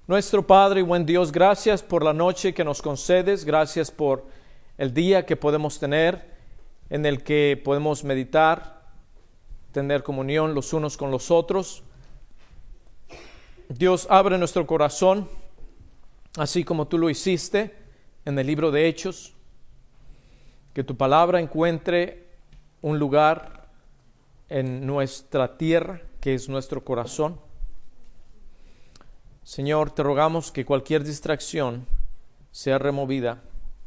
Nuestro Padre y buen Dios, gracias por la noche que nos concedes, gracias por el día que podemos tener, en el que podemos meditar, tener comunión los unos con los otros. Dios, abre nuestro corazón, así como tú lo hiciste en el libro de Hechos, que tu palabra encuentre un lugar en nuestra tierra, que es nuestro corazón. Señor, te rogamos que cualquier distracción sea removida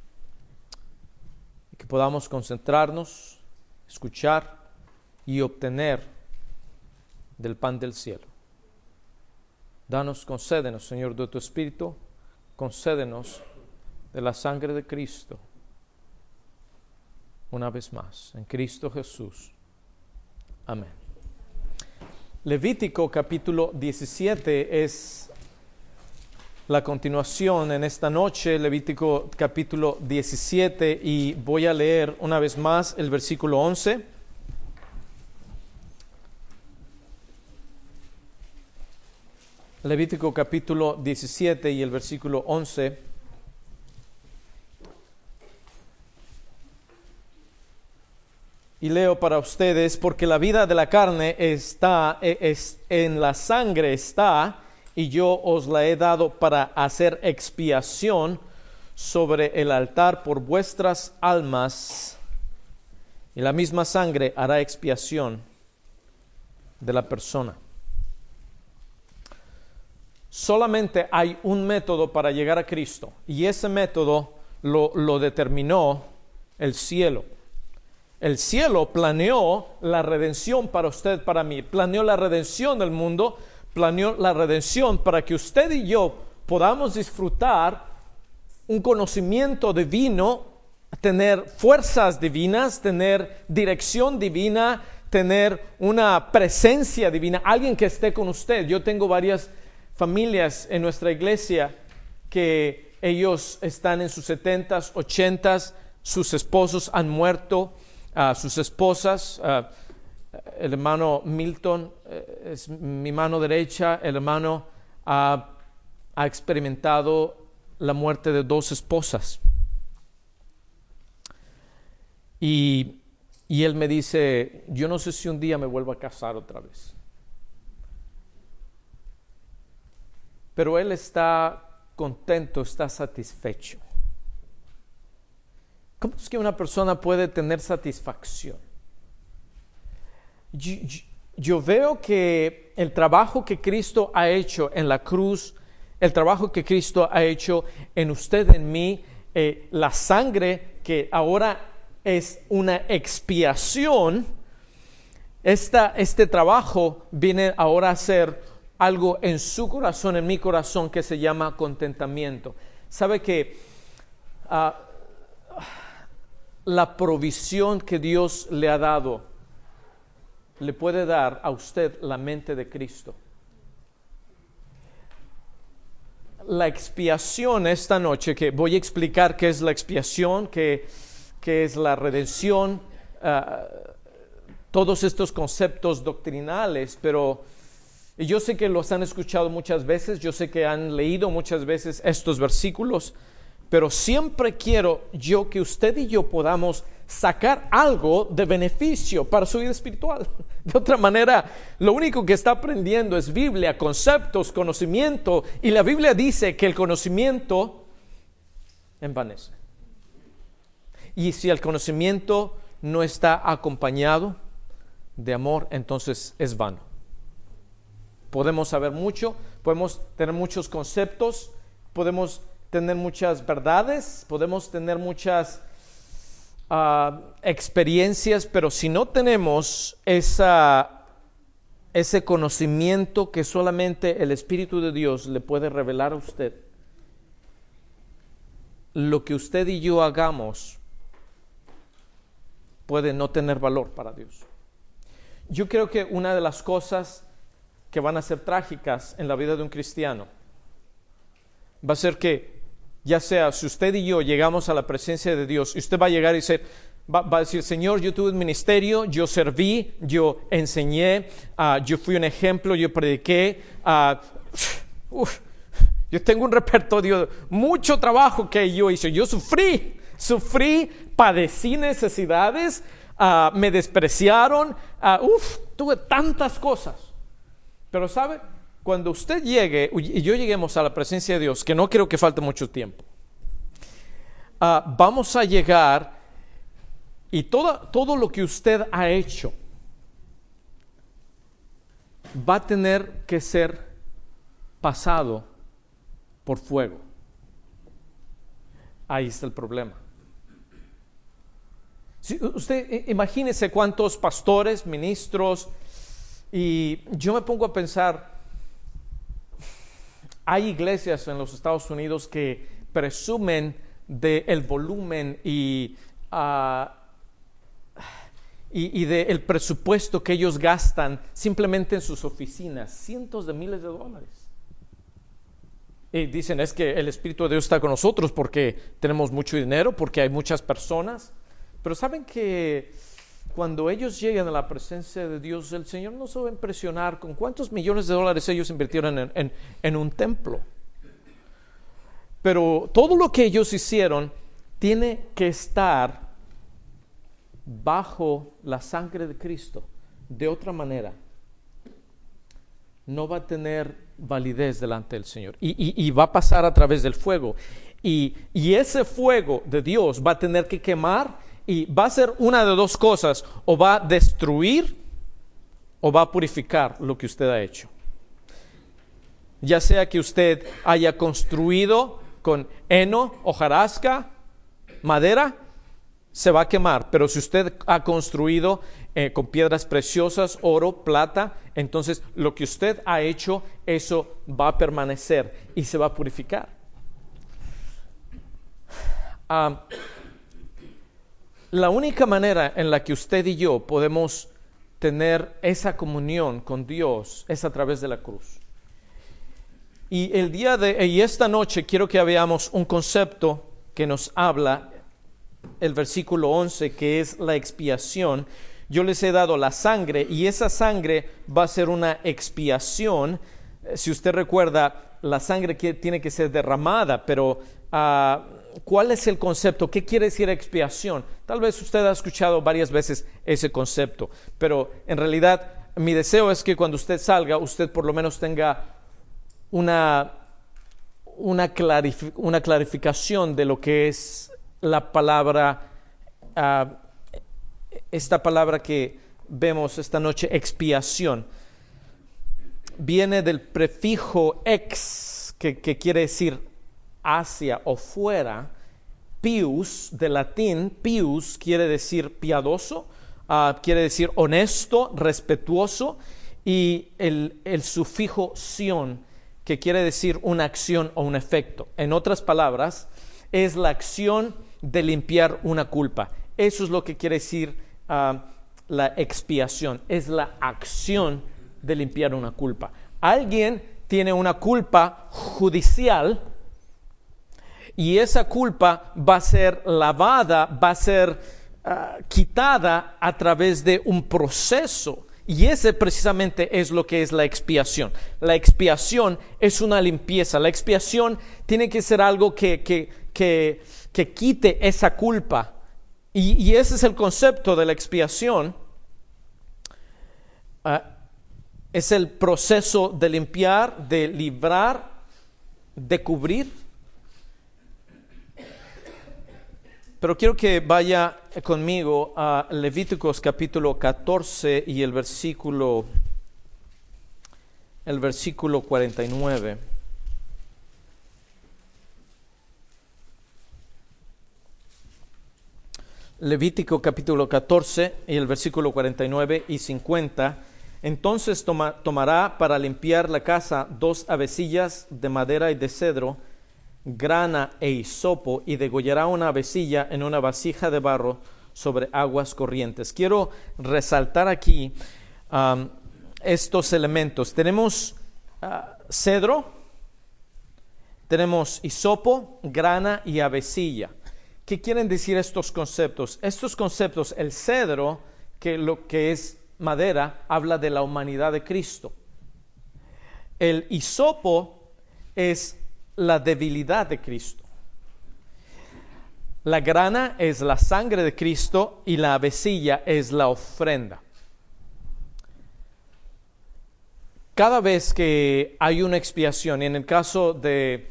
y que podamos concentrarnos, escuchar y obtener del pan del cielo. Concédenos, Señor, de tu Espíritu, concédenos de la sangre de Cristo, una vez más, en Cristo Jesús. Amén. Levítico capítulo 17 es la continuación en esta noche, Levítico capítulo 17, y voy a leer una vez más el versículo 11. Levítico capítulo 17 y el versículo 11. Y leo para ustedes: porque la vida de la carne en la sangre está, y yo os la he dado para hacer expiación sobre el altar por vuestras almas, y la misma sangre hará expiación de la persona. Solamente hay un método para llegar a Cristo, y ese método lo determinó el cielo. El cielo planeó la redención para usted, para mí, planeó la redención del mundo, planeó la redención para que usted y yo podamos disfrutar un conocimiento divino, tener fuerzas divinas, tener dirección divina, tener una presencia divina, alguien que esté con usted. Yo tengo varias familias en nuestra iglesia que ellos están en sus 70s, 80s, sus esposos han muerto, sus esposas. El hermano Milton es mi mano derecha. El hermano ha experimentado la muerte de 2 esposas. Y él me dice: yo no sé si un día me vuelvo a casar otra vez. Pero él está contento, está satisfecho. ¿Cómo es que una persona puede tener satisfacción? Yo veo que el trabajo que Cristo ha hecho en la cruz, el trabajo que Cristo ha hecho en usted, en mí, la sangre que ahora es una expiación, este trabajo viene ahora a ser algo en su corazón, en mi corazón, que se llama contentamiento. ¿Sabe que la provisión que Dios le ha dado le puede dar a usted la mente de Cristo? La expiación esta noche, que voy a explicar qué es la expiación, qué es la redención, todos estos conceptos doctrinales, pero yo sé que los han escuchado muchas veces, yo sé que han leído muchas veces estos versículos, pero siempre quiero yo que usted y yo podamos sacar algo de beneficio para su vida espiritual. De otra manera, lo único que está aprendiendo es Biblia, conceptos, conocimiento, y la Biblia dice que el conocimiento envanece. Y si el conocimiento no está acompañado de amor, entonces es vano. Podemos saber mucho, podemos tener muchos conceptos, podemos tener muchas verdades, podemos tener muchas experiencias, pero si no tenemos ese conocimiento que solamente el Espíritu de Dios le puede revelar a usted, lo que usted y yo hagamos puede no tener valor para Dios. Yo creo que una de las cosas que van a ser trágicas en la vida de un cristiano va a ser que, ya sea si usted y yo llegamos a la presencia de Dios, y usted va a llegar y va a decir: Señor, yo tuve un ministerio, yo serví, yo enseñé, yo fui un ejemplo, yo prediqué, Yo tengo un repertorio, mucho trabajo que yo hice. Yo sufrí, padecí necesidades, me despreciaron, tuve tantas cosas. Pero ¿sabe? Cuando usted llegue y yo lleguemos a la presencia de Dios, que no creo que falte mucho tiempo, vamos a llegar y todo lo que usted ha hecho va a tener que ser pasado por fuego. Ahí está el problema. Si usted imagínese cuántos pastores, ministros, y yo me pongo a pensar, hay iglesias en los Estados Unidos que presumen del volumen y del presupuesto que ellos gastan simplemente en sus oficinas, cientos de miles de dólares. Y dicen, es que el Espíritu de Dios está con nosotros porque tenemos mucho dinero, porque hay muchas personas. Pero saben que cuando ellos llegan a la presencia de Dios, el Señor no se va a impresionar con cuántos millones de dólares ellos invirtieron en un templo. Pero todo lo que ellos hicieron tiene que estar bajo la sangre de Cristo. De otra manera, no va a tener validez delante del Señor. Y va a pasar a través del fuego. Y ese fuego de Dios va a tener que quemar y va a ser una de dos cosas. O va a destruir o va a purificar lo que usted ha hecho. Ya sea que usted haya construido con heno, hojarasca, madera, se va a quemar. Pero si usted ha construido con piedras preciosas, oro, plata, entonces lo que usted ha hecho, eso va a permanecer y se va a purificar. La única manera en la que usted y yo podemos tener esa comunión con Dios es a través de la cruz. Y esta noche quiero que veamos un concepto que nos habla el versículo 11, que es la expiación. Yo les he dado la sangre y esa sangre va a ser una expiación. Si usted recuerda, la sangre tiene que ser derramada, pero ¿cuál es el concepto? ¿Qué quiere decir expiación? Tal vez usted ha escuchado varias veces ese concepto, pero en realidad mi deseo es que cuando usted salga, usted por lo menos tenga una clarificación de lo que es la palabra, esta palabra que vemos esta noche, expiación. Viene del prefijo ex, que quiere decir hacia o fuera. Pius, de latín, pius quiere decir piadoso, quiere decir honesto, respetuoso, y el sufijo sion, que quiere decir una acción o un efecto. En otras palabras, es la acción de limpiar una culpa. Eso es lo que quiere decir la expiación. Es la acción de limpiar una culpa. Alguien tiene una culpa judicial y esa culpa va a ser lavada, va a ser quitada a través de un proceso. Y ese precisamente es lo que es la expiación. La expiación es una limpieza. La expiación tiene que ser algo que quite esa culpa. Y ese es el concepto de la expiación. Es el proceso de limpiar, de librar, de cubrir. Pero quiero que vaya conmigo a Levíticos capítulo 14 y el versículo 49. Levítico capítulo 14 y el versículo 49 y 50. Entonces tomará para limpiar la casa 2 avecillas de madera y de cedro, grana e hisopo, y degollará una avecilla en una vasija de barro sobre aguas corrientes. Quiero resaltar aquí estos elementos. Tenemos cedro, tenemos hisopo, grana y avecilla. ¿Qué quieren decir estos conceptos? Estos conceptos, el cedro, que lo que es madera, habla de la humanidad de Cristo. El hisopo es la debilidad de Cristo. La grana es la sangre de Cristo y la avecilla es la ofrenda. Cada vez que hay una expiación, y en el caso de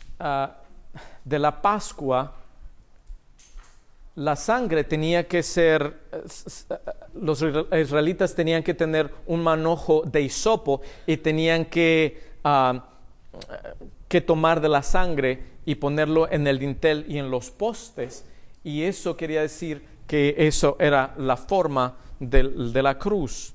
la Pascua, la sangre tenía que ser, los israelitas tenían que tener un manojo de hisopo y tenían que tomar de la sangre y ponerlo en el dintel y en los postes, y eso quería decir que eso era la forma de la cruz.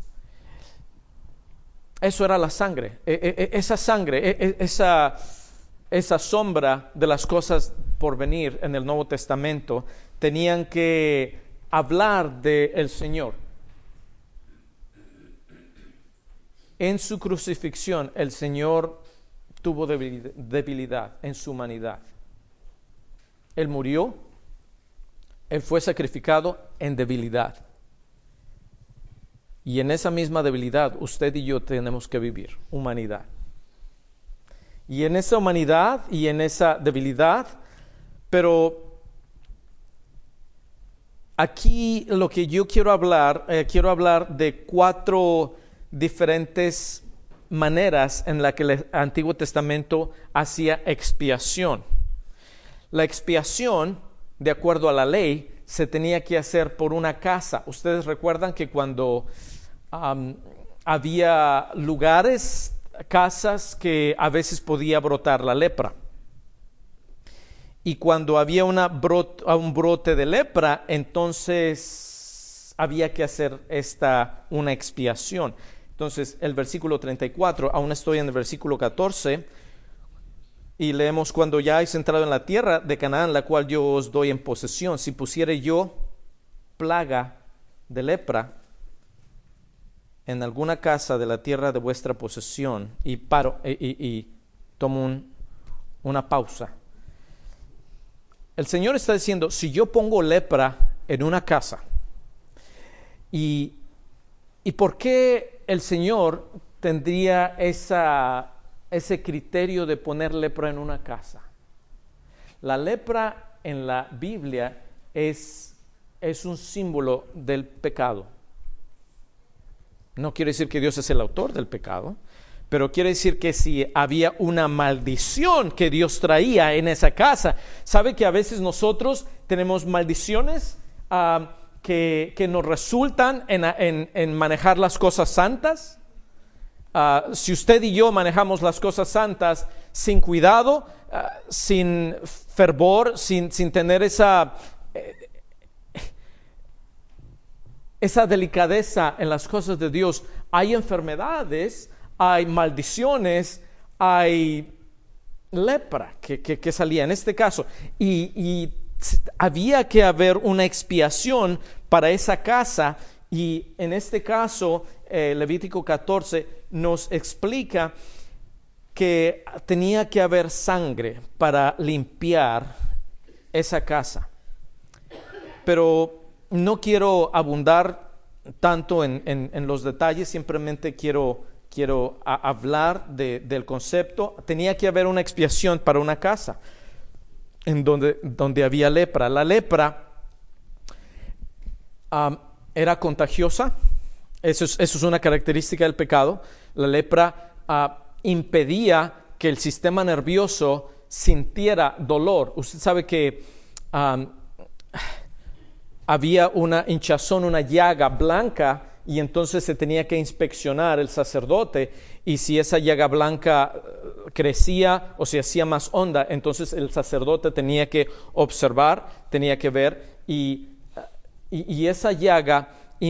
Eso era la sangre. Esa sangre, esa sombra de las cosas por venir en el Nuevo Testamento, tenían que hablar del Señor. En su crucifixión, el Señor tuvo debilidad en su humanidad. Él murió, Él fue sacrificado en debilidad. Y en esa misma debilidad, usted y yo tenemos que vivir, humanidad. Y en esa humanidad y en esa debilidad, pero aquí lo que yo quiero hablar de 4 diferentes maneras en las que el Antiguo Testamento hacía expiación. La expiación, de acuerdo a la ley, se tenía que hacer por una casa. Ustedes recuerdan que cuando había lugares, casas que a veces podía brotar la lepra. Y cuando había un brote de lepra, entonces había que hacer una expiación. Entonces, el versículo 34, aún estoy en el versículo 14, y leemos: cuando ya hayáis entrado en la tierra de Canaán, la cual yo os doy en posesión, si pusiere yo plaga de lepra en alguna casa de la tierra de vuestra posesión, y tomo una pausa. El Señor está diciendo, si yo pongo lepra en una casa, ¿y por qué el Señor tendría ese criterio de poner lepra en una casa? La lepra en la Biblia es un símbolo del pecado. No quiere decir que Dios es el autor del pecado, pero quiere decir que si había una maldición que Dios traía en esa casa. ¿Sabe que a veces nosotros tenemos maldiciones que nos resultan en manejar las cosas santas? Si usted y yo manejamos las cosas santas sin cuidado, sin fervor, sin tener esa delicadeza en las cosas de Dios, hay enfermedades, hay maldiciones, hay lepra que salía en este caso, y había que haber una expiación para esa casa. Y en este caso, Levítico 14 nos explica que tenía que haber sangre para limpiar esa casa. Pero no quiero abundar tanto en los detalles, simplemente quiero hablar del concepto. Tenía que haber una expiación para una casa en donde había lepra. La lepra era contagiosa. Eso es una característica del pecado. La lepra impedía que el sistema nervioso sintiera dolor. Usted sabe que había una hinchazón, una llaga blanca, y entonces se tenía que inspeccionar el sacerdote, y si esa llaga blanca crecía o se hacía más honda, entonces el sacerdote tenía que observar, tenía que ver, y esa llaga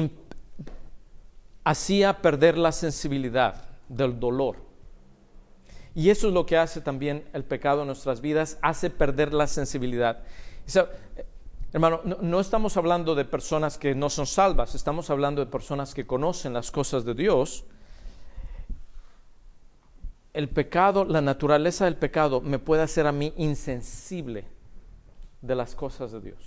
hacía perder la sensibilidad del dolor. Y eso es lo que hace también el pecado en nuestras vidas, hace perder la sensibilidad. Hermano, no estamos hablando de personas que no son salvas, estamos hablando de personas que conocen las cosas de Dios. El pecado, la naturaleza del pecado me puede hacer a mí insensible de las cosas de Dios.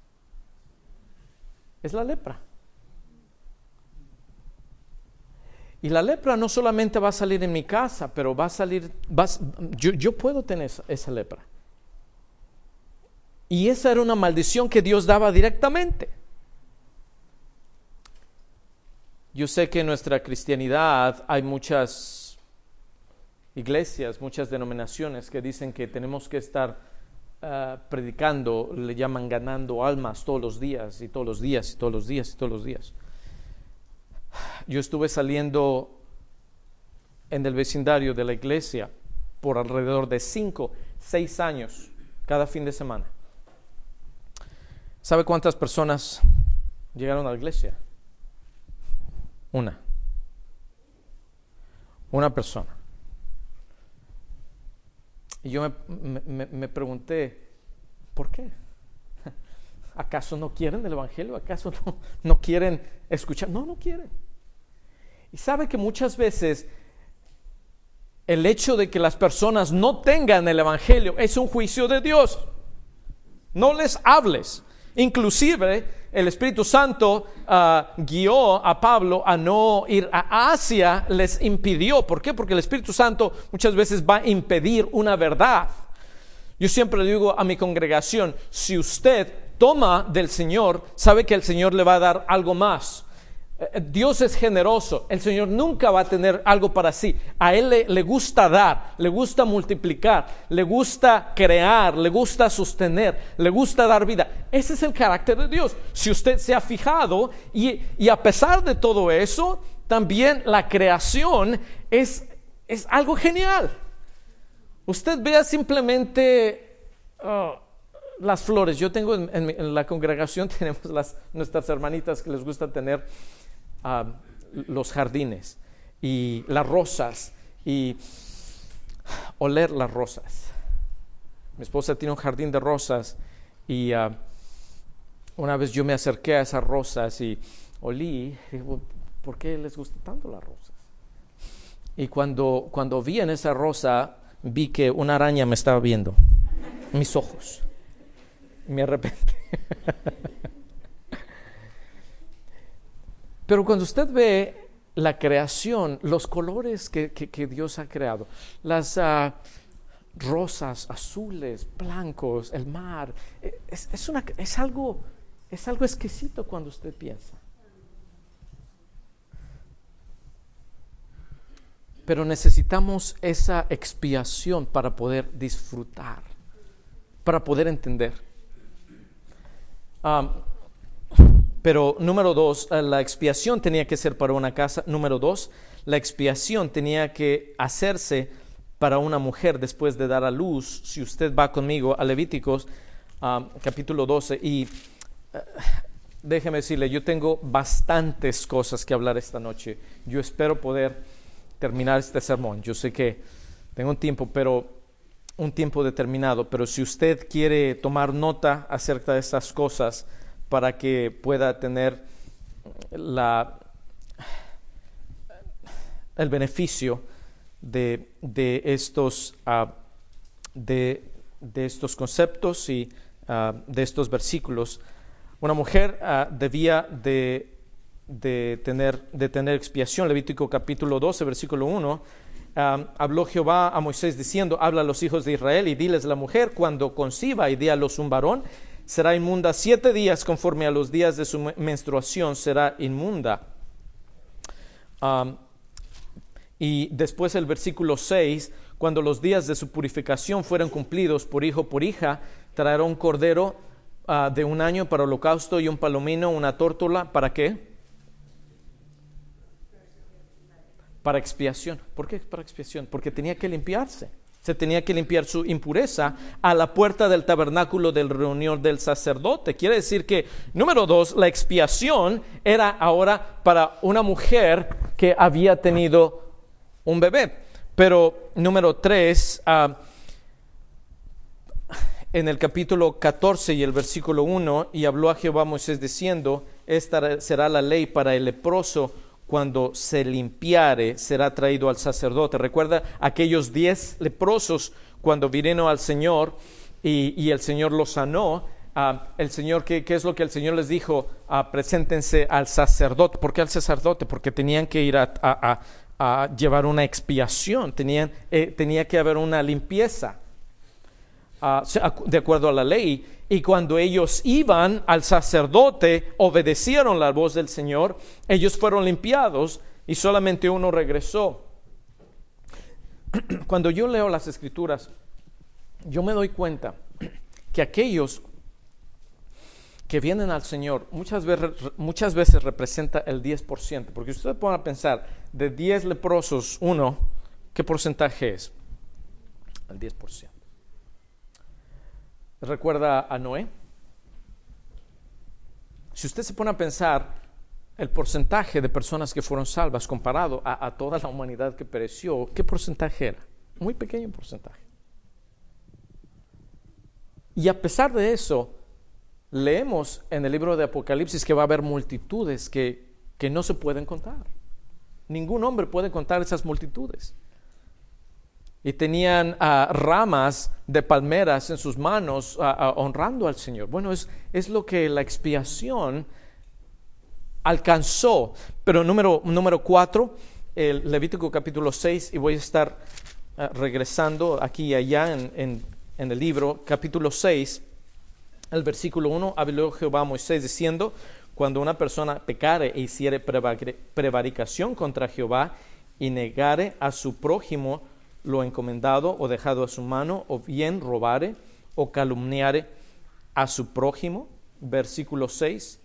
Es la lepra. Y la lepra no solamente va a salir en mi casa, pero va a salir, yo puedo tener esa lepra. Y esa era una maldición que Dios daba directamente. Yo sé que en nuestra cristianidad hay muchas iglesias, muchas denominaciones que dicen que tenemos que estar predicando, le llaman ganando almas todos los días y todos los días y todos los días y todos los días. Yo estuve saliendo en el vecindario de la iglesia por alrededor de 5, 6 años cada fin de semana. ¿Sabe cuántas personas llegaron a la iglesia? Una persona. Y yo me pregunté, ¿por qué? ¿Acaso no quieren el evangelio? ¿Acaso no quieren escuchar? No quieren. Y sabe que muchas veces el hecho de que las personas no tengan el evangelio es un juicio de Dios. No les hables. Inclusive el Espíritu Santo guió a Pablo a no ir a Asia, les impidió. ¿Por qué? Porque el Espíritu Santo muchas veces va a impedir una verdad. Yo siempre le digo a mi congregación, si usted toma del Señor, sabe que el Señor le va a dar algo más. Dios es generoso, el Señor nunca va a tener algo para sí. A Él le gusta dar, le gusta multiplicar, le gusta crear, le gusta sostener, le gusta dar vida. Ese es el carácter de Dios. Si usted se ha fijado, y a pesar de todo eso, también la creación es algo genial. Usted vea simplemente las flores. Yo tengo en la congregación tenemos nuestras hermanitas que les gusta tener los jardines y las rosas y oler las rosas. Mi esposa tiene un jardín de rosas y una vez yo me acerqué a esas rosas y olí y digo, ¿por qué les gusta tanto las rosas? Y cuando vi en esa rosa vi que una araña me estaba viendo mis ojos. Me arrepentí. Pero cuando usted ve la creación, los colores que Dios ha creado, las rosas, azules, blancos, el mar, es algo exquisito cuando usted piensa. Pero necesitamos esa expiación para poder disfrutar, para poder entender. Pero número 2, la expiación tenía que ser para una casa. Número 2, la expiación tenía que hacerse para una mujer después de dar a luz. Si usted va conmigo a Levíticos capítulo 12 y déjeme decirle, yo tengo bastantes cosas que hablar esta noche. Yo espero poder terminar este sermón. Yo sé que tengo un tiempo determinado, pero si usted quiere tomar nota acerca de estas cosas para que pueda tener el beneficio de estos conceptos y de estos versículos, una mujer debía de tener expiación. Levítico capítulo 12, versículo 1, habló Jehová a Moisés diciendo, habla a los hijos de Israel y diles, la mujer cuando conciba y dé a luz un varón, será inmunda 7 días, conforme a los días de su menstruación será inmunda. Y después el versículo 6, cuando los días de su purificación fueran cumplidos por hijo por hija, traerá un cordero de 1 año para holocausto y un palomino, una tórtola, ¿para qué? Para expiación. ¿Por qué para expiación? Porque tenía que limpiarse. Se tenía que limpiar su impureza a la puerta del tabernáculo de reunión del sacerdote. Quiere decir que, número 2, la expiación era ahora para una mujer que había tenido un bebé. Pero, número 3, en el capítulo 14 y el versículo 1, y habló a Jehová a Moisés diciendo, esta será la ley para el leproso, cuando se limpiare, será traído al sacerdote. Recuerda aquellos 10 leprosos cuando vinieron al Señor y el Señor los sanó. el Señor, ¿qué es lo que el Señor les dijo? Preséntense al sacerdote. ¿Por qué al sacerdote? Porque tenían que ir a llevar una expiación, tenía que haber una limpieza de acuerdo a la ley. Y cuando ellos iban al sacerdote, obedecieron la voz del Señor, ellos fueron limpiados y solamente uno regresó. Cuando yo leo las Escrituras, yo me doy cuenta que aquellos que vienen al Señor muchas veces representa el 10%, porque ustedes pueden pensar, de 10 leprosos, uno, ¿qué porcentaje es? El 10%. ¿Recuerda a Noé? Si usted se pone a pensar, el porcentaje de personas que fueron salvas comparado a toda la humanidad que pereció, ¿qué porcentaje era? Muy pequeño porcentaje. Y a pesar de eso, leemos en el libro de Apocalipsis que va a haber multitudes que no se pueden contar. Ningún hombre puede contar esas multitudes. Y tenían ramas de palmeras en sus manos honrando al Señor. Bueno, es lo que la expiación alcanzó. Pero número 4, el Levítico capítulo 6, y voy a estar regresando aquí y allá en el libro, capítulo 6, el versículo 1, habló Jehová a Moisés diciendo, cuando una persona pecare e hiciere prevaricación contra Jehová y negare a su prójimo lo encomendado o dejado a su mano, o bien robare o calumniare a su prójimo, versículo 6.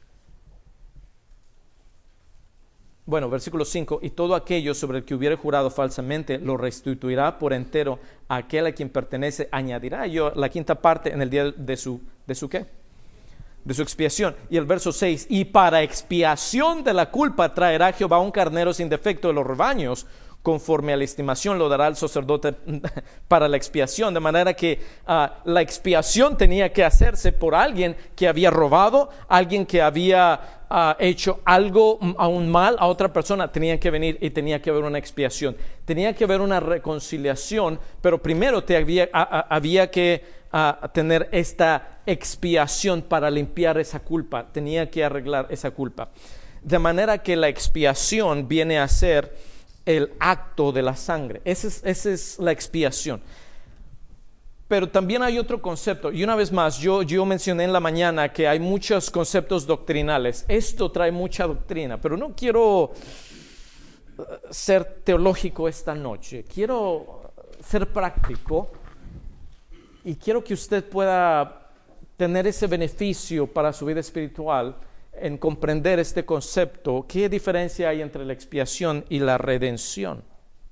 Bueno, versículo 5, y todo aquello sobre el que hubiere jurado falsamente lo restituirá por entero a aquel a quien pertenece, añadirá yo la quinta parte en el día de su ¿qué? De su expiación. Y el verso 6, y para expiación de la culpa traerá Jehová un carnero sin defecto de los rebaños, conforme a la estimación lo dará el sacerdote para la expiación, de manera que la expiación tenía que hacerse por alguien que había robado, alguien que había hecho algo a un mal a otra persona, tenía que venir y tenía que haber una expiación, tenía que haber una reconciliación, pero primero había que tener esta expiación para limpiar esa culpa, tenía que arreglar esa culpa, de manera que la expiación viene a ser el acto de la sangre. Esa es la expiación. Pero también hay otro concepto, y una vez más, yo mencioné en la mañana que hay muchos conceptos doctrinales. Esto trae mucha doctrina, pero no quiero ser teológico esta noche. Quiero ser práctico y quiero que usted pueda tener ese beneficio para su vida espiritual en comprender este concepto. ¿Qué diferencia hay entre la expiación y la redención?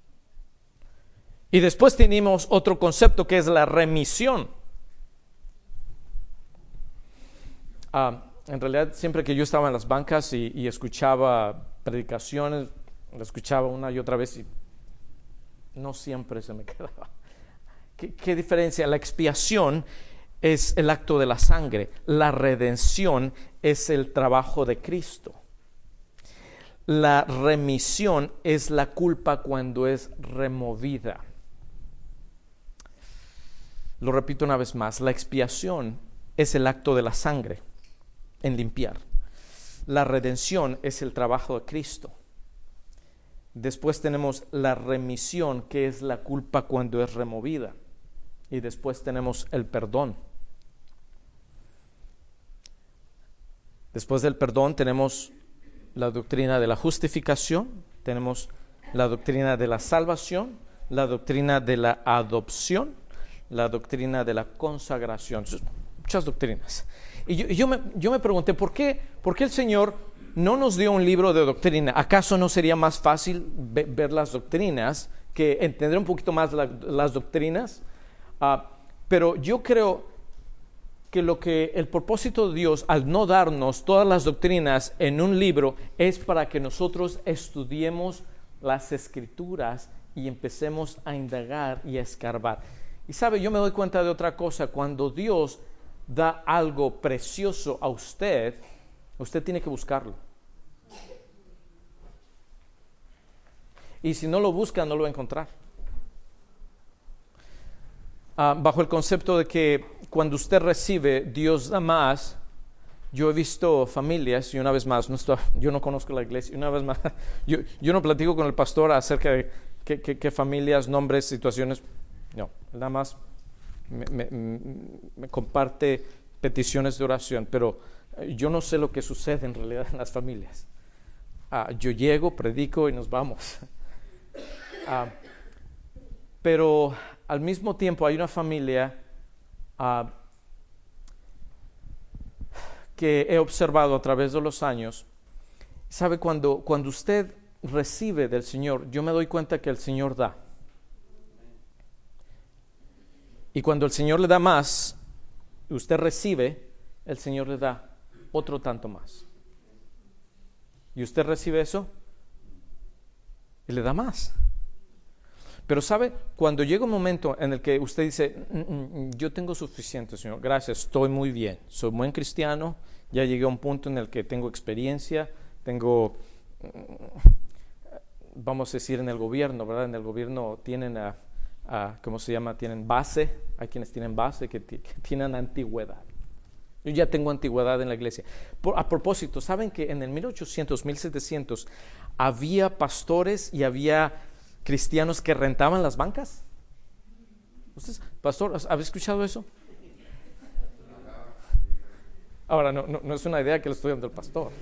Y después tenemos otro concepto que es la remisión. En realidad, siempre que yo estaba en las bancas y escuchaba predicaciones, la escuchaba una y otra vez y no siempre se me quedaba. ¿Qué diferencia? La expiación es el acto de la sangre. La redención es el trabajo de Cristo. La remisión es la culpa cuando es removida. Lo repito una vez más, la expiación es el acto de la sangre en limpiar. La redención es el trabajo de Cristo. Después tenemos la remisión, que es la culpa cuando es removida. Y después tenemos el perdón. Después del perdón tenemos la doctrina de la justificación, tenemos la doctrina de la salvación, la doctrina de la adopción, la doctrina de la consagración. Muchas doctrinas. Y yo me pregunté, ¿por qué el Señor no nos dio un libro de doctrina? ¿Acaso no sería más fácil ver las doctrinas, que entender un poquito más las doctrinas? Pero yo creo que el propósito de Dios al no darnos todas las doctrinas en un libro es para que nosotros estudiemos las Escrituras y empecemos a indagar y a escarbar. Y sabe, yo me doy cuenta de otra cosa. Cuando Dios da algo precioso a usted tiene que buscarlo. Y si no lo busca, no lo va a encontrar. Bajo el concepto de que cuando usted recibe, Dios da más. Yo he visto familias, y una vez más, yo no conozco la iglesia, y una vez más, yo no platico con el pastor acerca de qué familias, nombres, situaciones. No, nada más me comparte peticiones de oración, pero yo no sé lo que sucede en realidad en las familias. Yo llego, predico y nos vamos. Pero al mismo tiempo hay una familia que he observado a través de los años. ¿Sabe? Cuando usted recibe del Señor, yo me doy cuenta que el Señor da. Y cuando el Señor le da más, usted recibe, el Señor le da otro tanto más. Y usted recibe eso y le da más. Pero ¿sabe? Cuando llega un momento en el que usted dice, yo tengo suficiente, Señor, gracias, estoy muy bien, soy buen cristiano, ya llegué a un punto en el que tengo experiencia, tengo, vamos a decir, en el gobierno, ¿verdad? En el gobierno tienen ¿cómo se llama? Tienen base, hay quienes tienen base, que tienen antigüedad. Yo ya tengo antigüedad en la iglesia. A propósito, ¿saben que en el 1800, 1700 había pastores y había cristianos que rentaban las bancas? ¿Ustedes, pastor, habéis escuchado eso? Ahora, no es una idea que le estoy dando al pastor.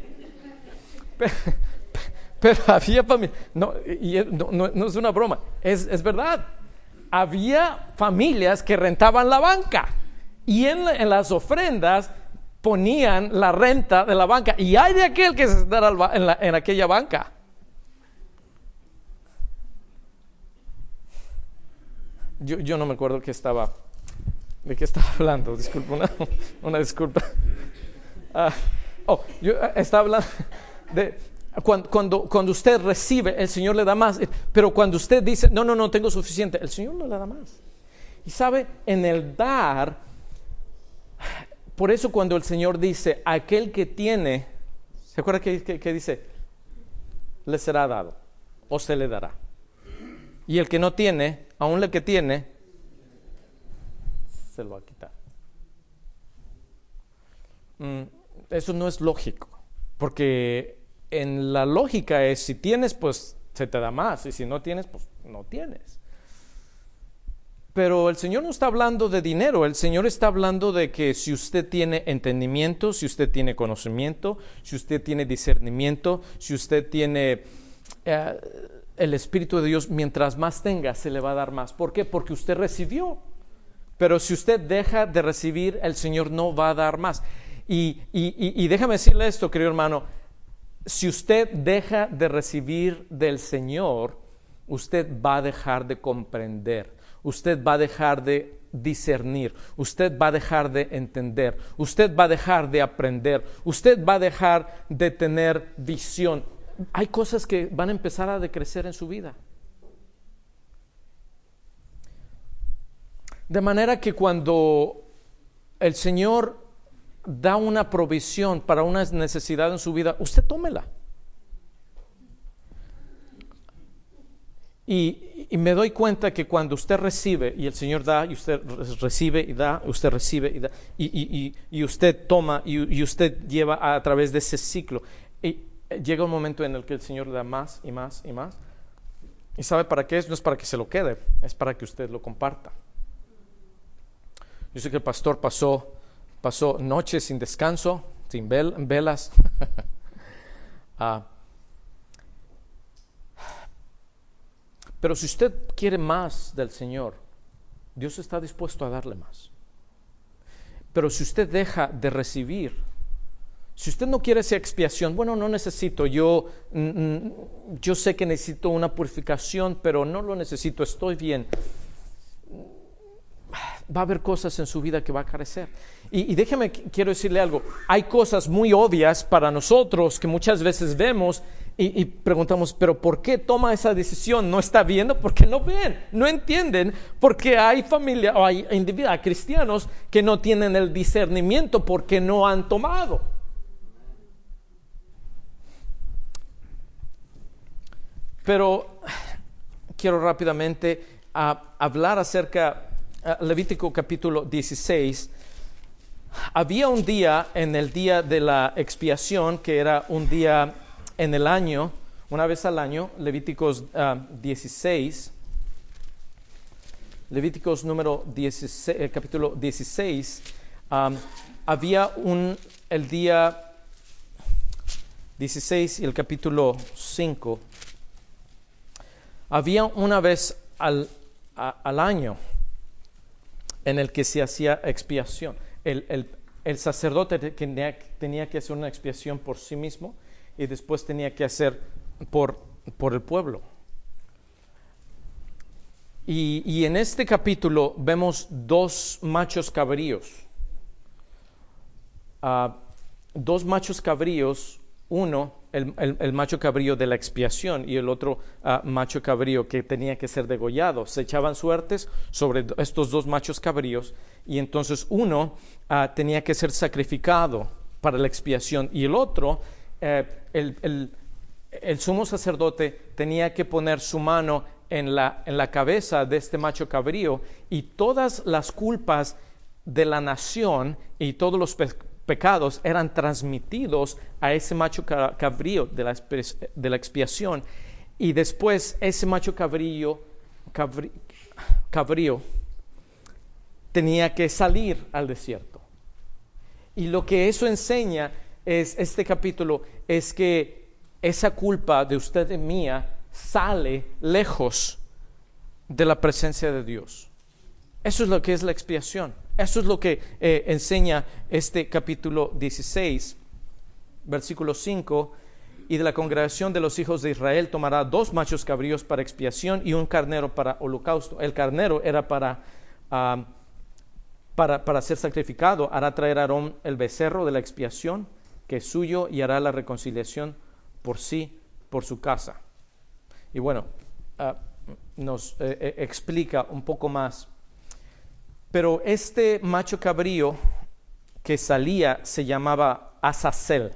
Pero había familia, no es una broma, es verdad. Había familias que rentaban la banca y en las ofrendas ponían la renta de la banca, y hay de aquel que se sentara en aquella banca. Yo no me acuerdo de qué estaba hablando, disculpa, una disculpa. Yo estaba hablando de cuando usted recibe, el Señor le da más, pero cuando usted dice, no tengo suficiente, el Señor no le da más. Y sabe, en el dar, por eso cuando el Señor dice, aquel que tiene, ¿se acuerda que dice? Le será dado, o se le dará. Y el que no tiene, aún el que tiene, se lo va a quitar. Eso no es lógico, porque en la lógica es, si tienes, pues se te da más, y si no tienes, pues no tienes. Pero el Señor no está hablando de dinero, el Señor está hablando de que si usted tiene entendimiento, si usted tiene conocimiento, si usted tiene discernimiento, si usted tiene el Espíritu de Dios, mientras más tenga, se le va a dar más. ¿Por qué? Porque usted recibió. Pero si usted deja de recibir, el Señor no va a dar más. Y déjame decirle esto, querido hermano, si usted deja de recibir del Señor, usted va a dejar de comprender, usted va a dejar de discernir, usted va a dejar de entender, usted va a dejar de aprender, usted va a dejar de tener visión. Hay cosas que van a empezar a decrecer en su vida. De manera que cuando el Señor da una provisión para una necesidad en su vida, usted tómela. Y me doy cuenta que cuando usted recibe y el Señor da, y usted recibe y da, usted recibe y da, y usted toma y usted lleva a través de ese ciclo, y llega un momento en el que el Señor le da más y más y más. ¿Y sabe para qué es? No es para que se lo quede, es para que usted lo comparta. Yo sé que el pastor pasó noches sin descanso, sin velas. Pero si usted quiere más del Señor, Dios está dispuesto a darle más. Pero si usted deja de recibir, si usted no quiere esa expiación, bueno, no necesito, yo sé que necesito una purificación, pero no lo necesito, estoy bien. Va a haber cosas en su vida que va a carecer. Y quiero decirle algo, hay cosas muy obvias para nosotros que muchas veces vemos y preguntamos, pero ¿por qué toma esa decisión? ¿No está viendo? Porque no ven, no entienden, porque hay familia o hay individuos, hay cristianos que no tienen el discernimiento porque no han tomado. Pero quiero rápidamente hablar acerca Levítico capítulo 16, había un día en el día de la expiación, que era un día en el año, una vez al año. Levíticos 16, Levíticos número 16, capítulo 16, había el día 16 y el capítulo 5, había una vez al año en el que se hacía expiación. El sacerdote tenía que hacer una expiación por sí mismo y después tenía que hacer por el pueblo. Y en este capítulo vemos dos machos cabríos. Dos machos cabríos, uno, el macho cabrío de la expiación, y el otro macho cabrío que tenía que ser degollado. Se echaban suertes sobre estos dos machos cabríos, y entonces uno tenía que ser sacrificado para la expiación, y el otro, el sumo sacerdote tenía que poner su mano en la cabeza de este macho cabrío, y todas las culpas de la nación y todos los pecados eran transmitidos a ese macho cabrío de la expiación, y después ese macho cabrío tenía que salir al desierto. Y lo que eso enseña este capítulo es que esa culpa de usted y mía sale lejos de la presencia de Dios. Eso es lo que es la expiación. Eso es lo que enseña este capítulo 16, versículo 5. Y de la congregación de los hijos de Israel tomará 2 machos cabríos para expiación y un carnero para holocausto. El carnero era para ser sacrificado. Hará traer a Aarón el becerro de la expiación, que es suyo, y hará la reconciliación por sí, por su casa. Y bueno, nos explica un poco más. Pero este macho cabrío que salía se llamaba Azazel.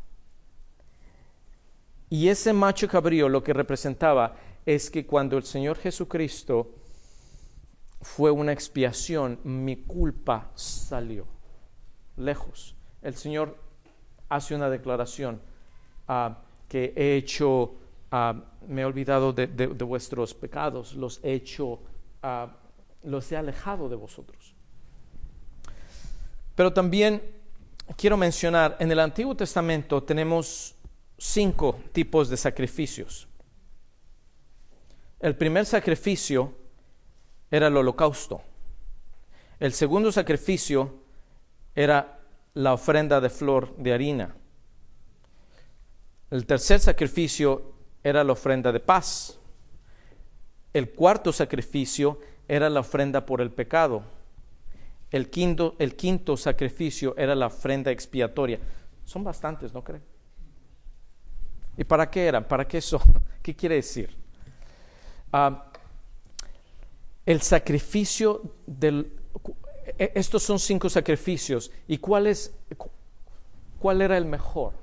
Y ese macho cabrío lo que representaba es que cuando el Señor Jesucristo fue una expiación, mi culpa salió lejos. El Señor hace una declaración que he hecho, me he olvidado de vuestros pecados, los he alejado de vosotros. Pero también quiero mencionar, en el Antiguo Testamento tenemos 5 tipos de sacrificios. El primer sacrificio era el holocausto. El segundo sacrificio era la ofrenda de flor de harina. El tercer sacrificio era la ofrenda de paz. El cuarto sacrificio era la ofrenda por el pecado. El quinto sacrificio era la ofrenda expiatoria. Son bastantes, ¿no creen? ¿Y para qué eran? ¿Para qué son? ¿Qué quiere decir? El sacrificio estos son 5 sacrificios. ¿Y cuál era el mejor?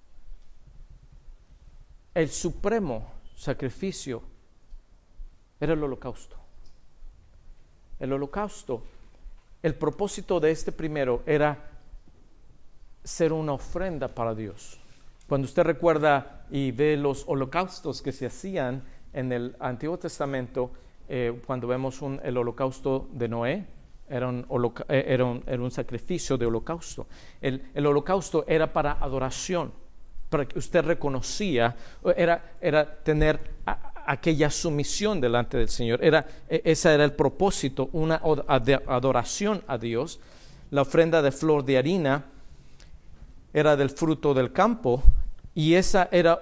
El supremo sacrificio era el holocausto. El holocausto, el propósito de este primero era ser una ofrenda para Dios. Cuando usted recuerda y ve los holocaustos que se hacían en el Antiguo Testamento, cuando vemos el holocausto de Noé, era un sacrificio de holocausto. El holocausto era para adoración, para que usted reconocía, era tener aquella sumisión delante del Señor. Ese era el propósito, una adoración a Dios. La ofrenda de flor de harina era del fruto del campo, y esa era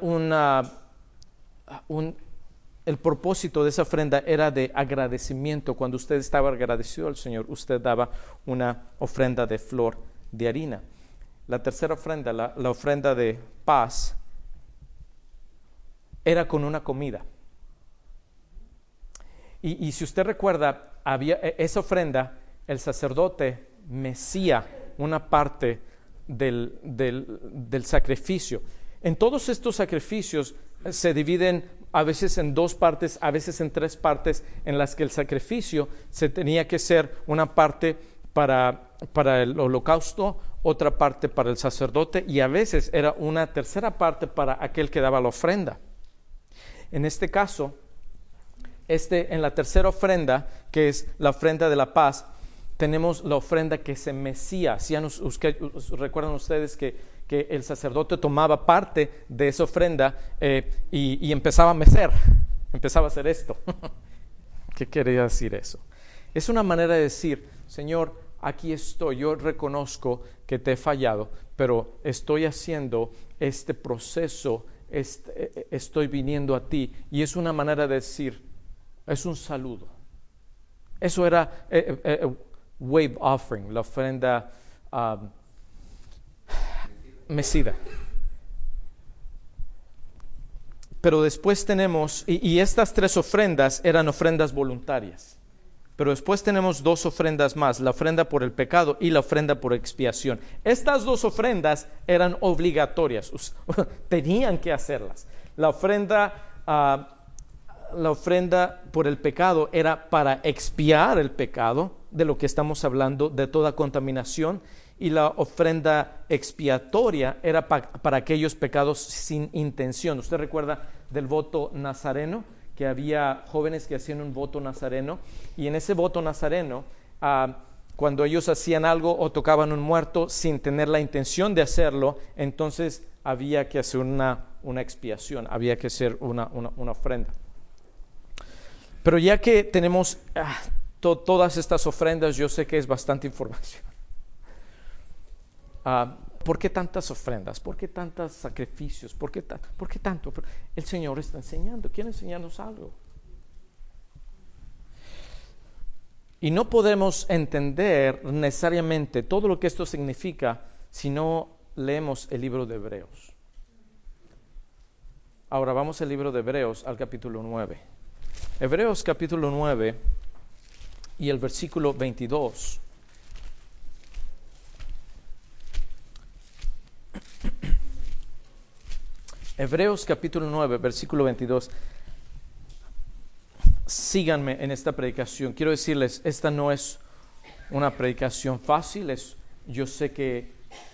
el propósito de esa ofrenda era de agradecimiento. Cuando usted estaba agradecido al Señor, usted daba una ofrenda de flor de harina. La tercera ofrenda, la ofrenda de paz, era con una comida. Y si usted recuerda, había esa ofrenda, el sacerdote mecía una parte del sacrificio. En todos estos sacrificios se dividen a veces en 2 partes, a veces en 3 partes, en las que el sacrificio se tenía que ser una parte para el holocausto, otra parte para el sacerdote, y a veces era una tercera parte para aquel que daba la ofrenda. En este caso, en la tercera ofrenda, que es la ofrenda de la paz, tenemos la ofrenda que se mecía. ¿Recuerdan ustedes que el sacerdote tomaba parte de esa ofrenda y empezaba a mecer? Empezaba a hacer esto. ¿Qué quería decir eso? Es una manera de decir: Señor, aquí estoy, yo reconozco que te he fallado, pero estoy haciendo este proceso, estoy viniendo a ti. Y es una manera de decir, es un saludo. Eso era wave offering, la ofrenda mecida. Pero después tenemos, y estas 3 ofrendas eran ofrendas voluntarias. Pero después tenemos 2 ofrendas más, la ofrenda por el pecado y la ofrenda por expiación. Estas 2 ofrendas eran obligatorias, tenían que hacerlas. La ofrenda por el pecado era para expiar el pecado, de lo que estamos hablando, de toda contaminación, y la ofrenda expiatoria era para aquellos pecados sin intención. ¿Usted recuerda del voto nazareno? Que había jóvenes que hacían un voto nazareno, y en ese voto nazareno, cuando ellos hacían algo o tocaban un muerto sin tener la intención de hacerlo, entonces había que hacer una expiación, había que hacer una ofrenda. Pero ya que tenemos todas estas ofrendas, yo sé que es bastante información. ¿Por qué tantas ofrendas? ¿Por qué tantos sacrificios? ¿Por qué tanto? El Señor está enseñando, quiere enseñarnos algo. Y no podemos entender necesariamente todo lo que esto significa si no leemos el libro de Hebreos. Ahora vamos al libro de Hebreos, al capítulo 9. Hebreos capítulo 9 y el versículo 22. Hebreos capítulo 9, versículo 22. Síganme en esta predicación. Quiero decirles, esta no es una predicación fácil. Yo sé que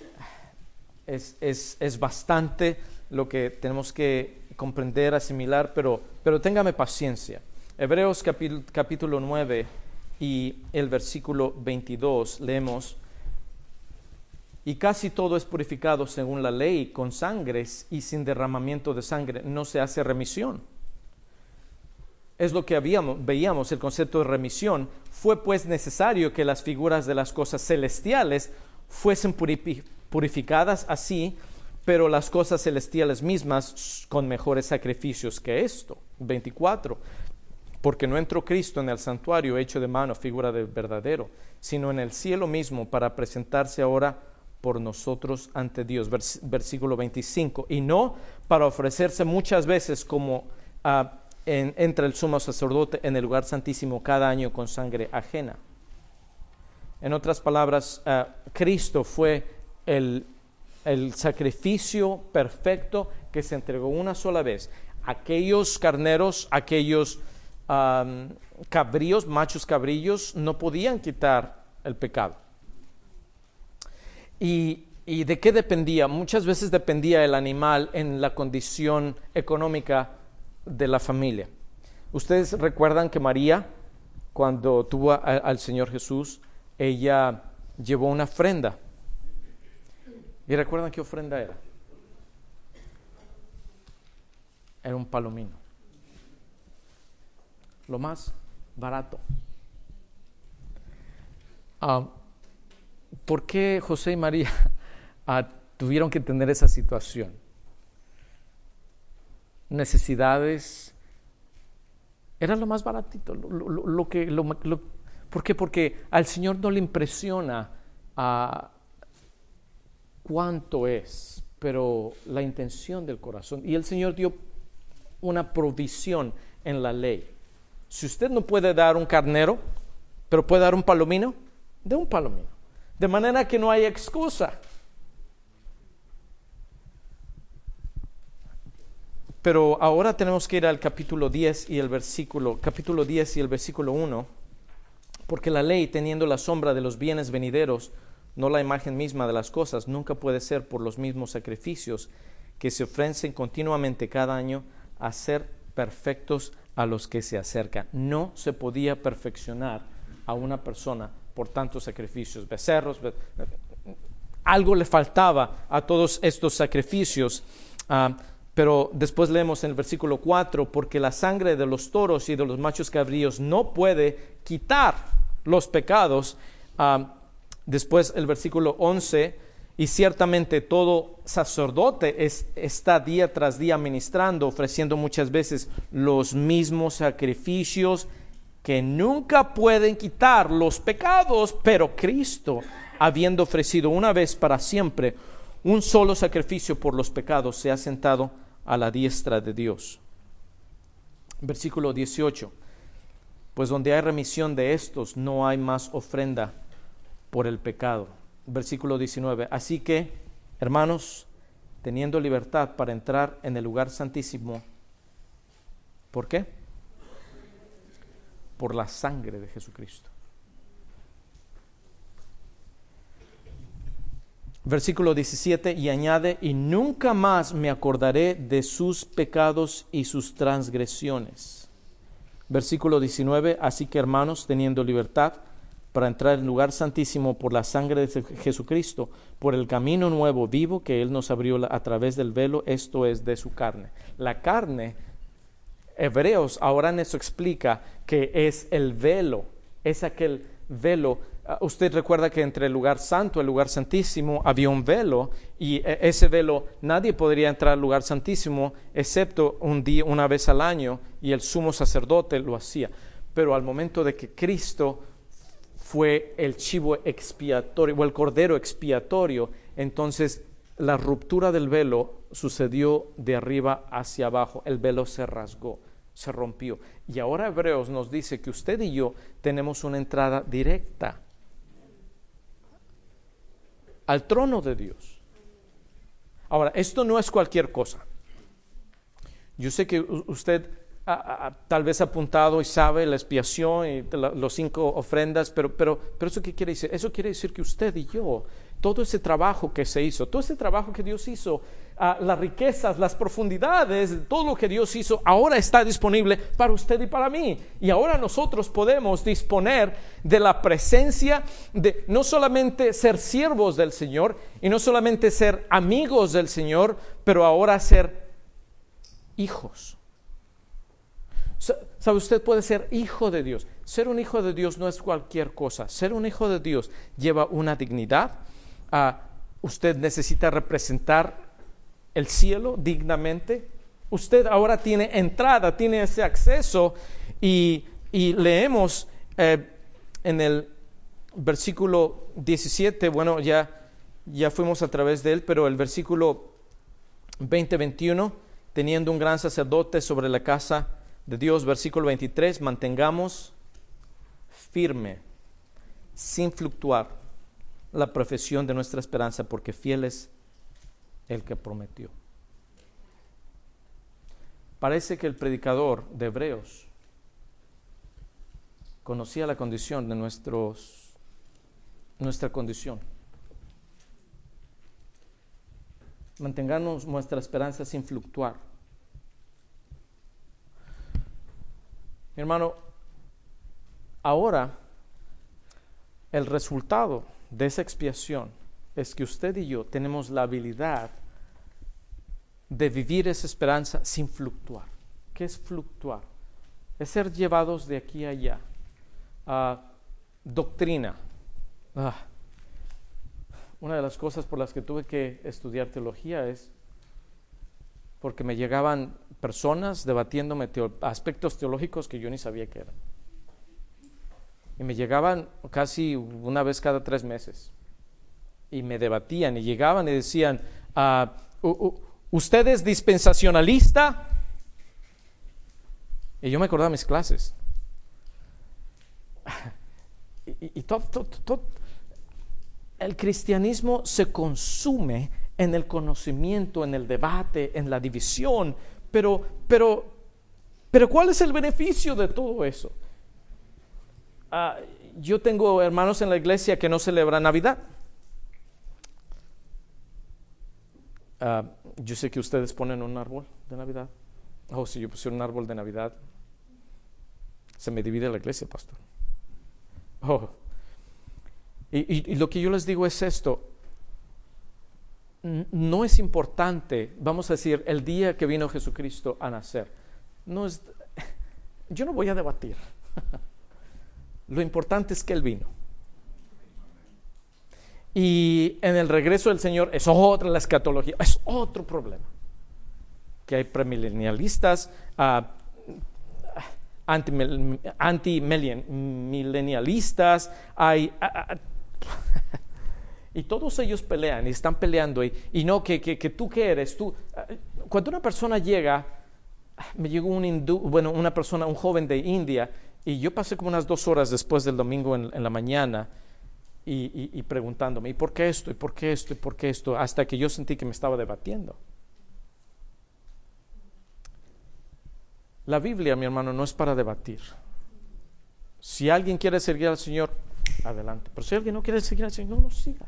es bastante lo que tenemos que comprender, asimilar, pero téngame paciencia. Hebreos capítulo 9 y el versículo 22 leemos: y casi todo es purificado según la ley con sangres, y sin derramamiento de sangre no se hace remisión. Es lo que veíamos, el concepto de remisión. Fue pues necesario que las figuras de las cosas celestiales fuesen purificadas así, pero las cosas celestiales mismas con mejores sacrificios que esto. 24. Porque no entró Cristo en el santuario hecho de mano, figura del verdadero, sino en el cielo mismo, para presentarse ahora por nosotros ante Dios. Versículo 25. Y no para ofrecerse muchas veces como entre el sumo sacerdote en el lugar santísimo cada año con sangre ajena. En otras palabras, Cristo fue el sacrificio perfecto que se entregó una sola vez. Aquellos carneros, aquellos cabríos, machos cabrillos, no podían quitar el pecado. ¿Y de qué dependía? Muchas veces dependía el animal en la condición económica de la familia. Ustedes recuerdan que María, cuando tuvo al Señor Jesús, ella llevó una ofrenda. ¿Y recuerdan qué ofrenda era? Era un palomino. Lo más barato. ¿Por qué José y María tuvieron que tener esa situación? Necesidades. Era lo más baratito. ¿Por qué? Porque al Señor no le impresiona cuánto es, pero la intención del corazón. Y el Señor dio una provisión en la ley. Si usted no puede dar un carnero, pero puede dar un palomino, dé un palomino. De manera que no hay excusa. Pero ahora tenemos que ir al capítulo 10 y el versículo 1, porque la ley, teniendo la sombra de los bienes venideros, no la imagen misma de las cosas, nunca puede ser por los mismos sacrificios que se ofrecen continuamente cada año a ser perfectos a los que se acercan. No se podía perfeccionar a una persona por tantos sacrificios, becerros, algo le faltaba a todos estos sacrificios. Pero después leemos en el versículo 4, porque la sangre de los toros y de los machos cabríos no puede quitar los pecados. Después el versículo 11, y ciertamente todo sacerdote está día tras día ministrando, ofreciendo muchas veces los mismos sacrificios que nunca pueden quitar los pecados, pero Cristo, habiendo ofrecido una vez para siempre un solo sacrificio por los pecados, se ha sentado a la diestra de Dios. Versículo 18, pues donde hay remisión de estos, no hay más ofrenda por el pecado. Versículo 19, así que, hermanos, teniendo libertad para entrar en el lugar santísimo, ¿por qué? Por la sangre de Jesucristo. Versículo 17, y añade, y nunca más me acordaré de sus pecados y sus transgresiones. Versículo 19, así que hermanos, teniendo libertad para entrar en el lugar santísimo por la sangre de Jesucristo, por el camino nuevo, vivo, que Él nos abrió a través del velo, esto es de su carne. La carne, Hebreos ahora nos explica que es el velo, es aquel velo. Usted recuerda que entre el lugar santo y el lugar santísimo había un velo, y ese velo nadie podría entrar al lugar santísimo excepto una vez al año, y el sumo sacerdote lo hacía. Pero al momento de que Cristo fue el chivo expiatorio o el cordero expiatorio, entonces la ruptura del velo sucedió de arriba hacia abajo. El velo se rasgó, se rompió, y ahora Hebreos nos dice que usted y yo tenemos una entrada directa al trono de Dios. Ahora, esto no es cualquier cosa. Yo sé que usted tal vez ha apuntado y sabe la expiación y los 5 ofrendas, pero ¿eso qué quiere decir? Eso quiere decir que usted y yo, todo ese trabajo que se hizo, todo ese trabajo que Dios hizo, las riquezas, las profundidades, todo lo que Dios hizo, ahora está disponible para usted y para mí. Y ahora nosotros podemos disponer de la presencia de no solamente ser siervos del Señor y no solamente ser amigos del Señor, pero ahora ser hijos. ¿Sabe? Usted puede ser hijo de Dios. Ser un hijo de Dios no es cualquier cosa. Ser un hijo de Dios lleva una dignidad. Usted necesita representar el cielo dignamente. Usted ahora tiene entrada, tiene ese acceso, y leemos en el versículo 17, bueno, ya fuimos a través de él, pero el versículo 20-21, teniendo un gran sacerdote sobre la casa de Dios, versículo 23, mantengamos firme, sin fluctuar, la profesión de nuestra esperanza, porque fiel es el que prometió. Parece que el predicador de Hebreos conocía la condición de nuestra condición. Mantengamos nuestra esperanza sin fluctuar. Mi hermano, ahora el resultado de esa expiación es que usted y yo tenemos la habilidad de vivir esa esperanza sin fluctuar. ¿Qué es fluctuar? Es ser llevados de aquí a allá. Doctrina. Una de las cosas por las que tuve que estudiar teología es porque me llegaban personas debatiéndome aspectos teológicos que yo ni sabía que eran. Y me llegaban casi una vez cada 3 meses. Y me debatían y llegaban y decían, ¿usted es dispensacionalista? Y yo me acordaba de mis clases. Y todo, el cristianismo se consume en el conocimiento, en el debate, en la división, Pero ¿cuál es el beneficio de todo eso? Yo tengo hermanos en la iglesia que no celebran Navidad. Yo sé que ustedes ponen un árbol de Navidad. Si yo pusiera un árbol de Navidad, se me divide la iglesia, pastor. Y lo que yo les digo es esto. No es importante, vamos a decir, el día que vino Jesucristo a nacer. Yo no voy a debatir. Lo importante es que Él vino. Y en el regreso del Señor es otra la escatología, es otro problema. Que hay premilenialistas, antimilenialistas, hay... y todos ellos pelean y están peleando y no, que tú qué eres, tú. Cuando una persona llega, me llegó un joven de India, y yo pasé como unas 2 horas después del domingo en la mañana y preguntándome, ¿y por qué esto? ¿Y por qué esto? ¿Y por qué esto? Hasta que yo sentí que me estaba debatiendo. La Biblia, mi hermano, no es para debatir. Si alguien quiere seguir al Señor, adelante. Pero si alguien no quiere seguir al Señor, no lo siga.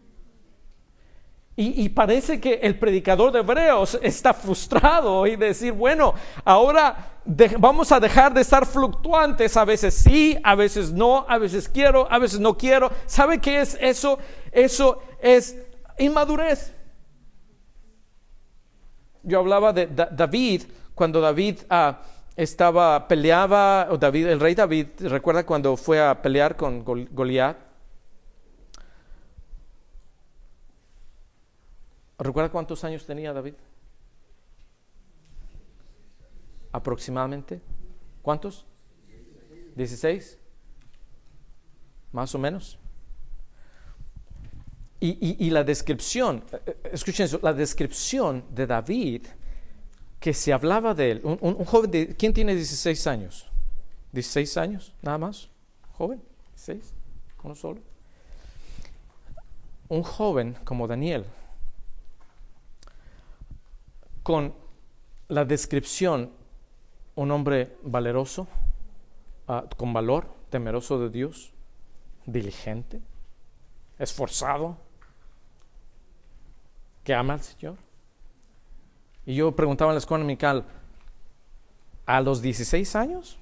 Y parece que el predicador de Hebreos está frustrado y decir, bueno, ahora vamos a dejar de estar fluctuantes, a veces sí, a veces no, a veces quiero, a veces no quiero. ¿Sabe qué es eso? Eso es inmadurez. Yo hablaba de David, cuando David peleaba, el rey David, ¿recuerda cuando fue a pelear con Goliat? ¿Recuerda cuántos años tenía David? Aproximadamente. ¿Cuántos? 16. Más o menos. Y la descripción, escuchen eso, la descripción de David, que se hablaba de él, un joven ¿quién tiene 16 años? ¿16 años? Nada más. ¿Joven? ¿16? ¿Uno solo? Un joven como Daniel, con la descripción, un hombre valeroso, con valor, temeroso de Dios, diligente, esforzado, que ama al Señor. Y yo preguntaba en la escuela dominical, ¿a los 16 años?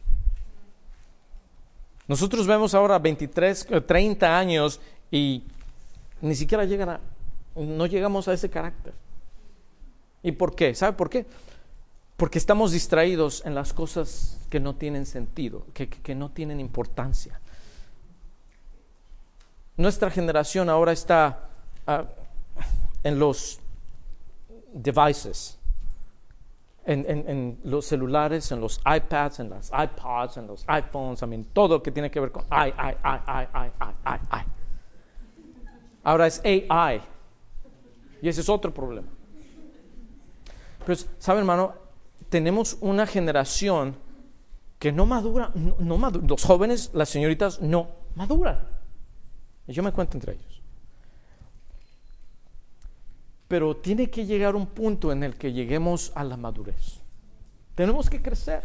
Nosotros vemos ahora 23, 30 años y ni siquiera no llegamos a ese carácter. ¿Y por qué? ¿Sabe por qué? Porque estamos distraídos en las cosas que no tienen sentido, que no tienen importancia. Nuestra generación ahora está en los devices, en los celulares, en los iPads, en las iPods, en los iPhones, todo lo que tiene que ver con I. Ahora es AI. Y ese es otro problema. Pero, ¿sabe, hermano? Tenemos una generación que no madura, los jóvenes, las señoritas no maduran. Y yo me cuento entre ellos. Pero tiene que llegar un punto en el que lleguemos a la madurez. Tenemos que crecer.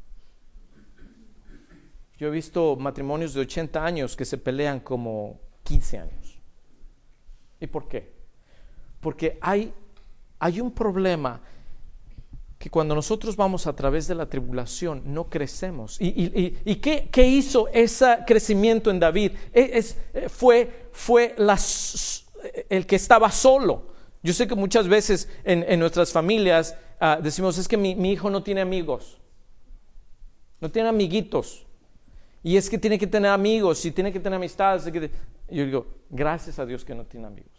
Yo he visto matrimonios de 80 años que se pelean como 15 años. ¿Y por qué? Porque hay un problema, que cuando nosotros vamos a través de la tribulación no crecemos. ¿Y qué hizo ese crecimiento en David? Fue el que estaba solo. Yo sé que muchas veces en nuestras familias decimos, es que mi hijo no tiene amigos, no tiene amiguitos, y es que tiene que tener amigos y tiene que tener amistades. Yo digo, gracias a Dios que no tiene amigos.